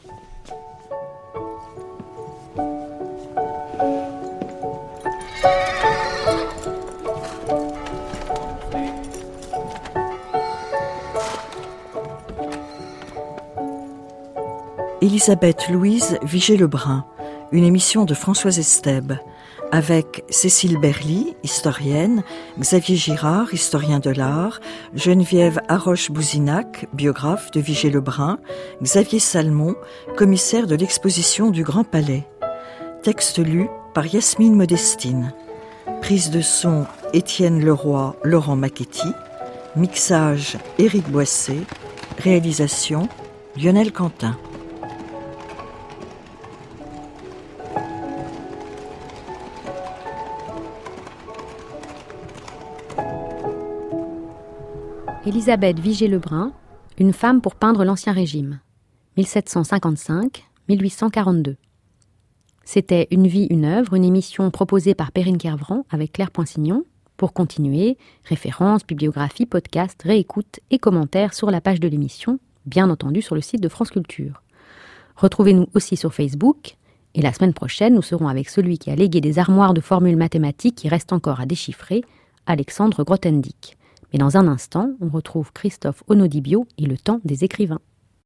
Élisabeth Louise Vigée-Lebrun, une émission de Françoise Estèbe, avec Cécile Berly, historienne, Xavier Girard, historien de l'art, Geneviève Haroche-Bouzinac, biographe de Vigée-Lebrun, Xavier Salmon, commissaire de l'exposition du Grand Palais. Texte lu par Yasmine Modestine. Prise de son Étienne Leroy, Laurent Macchetti. Mixage Éric Boissé. Réalisation Lionel Quentin. Élisabeth Vigée-Lebrun, une femme pour peindre l'Ancien Régime, mille sept cent cinquante-cinq à mille huit cent quarante-deux. C'était Une vie, une œuvre, une émission proposée par Perrine Kervran avec Claire Poinsignon. Pour continuer, références, bibliographie, podcasts, réécoutes et commentaires sur la page de l'émission, bien entendu sur le site de France Culture. Retrouvez-nous aussi sur Facebook, et la semaine prochaine, nous serons avec celui qui a légué des armoires de formules mathématiques qui restent encore à déchiffrer, Alexandre Grothendieck. Mais dans un instant, on retrouve Christophe Onodibio et le temps des écrivains.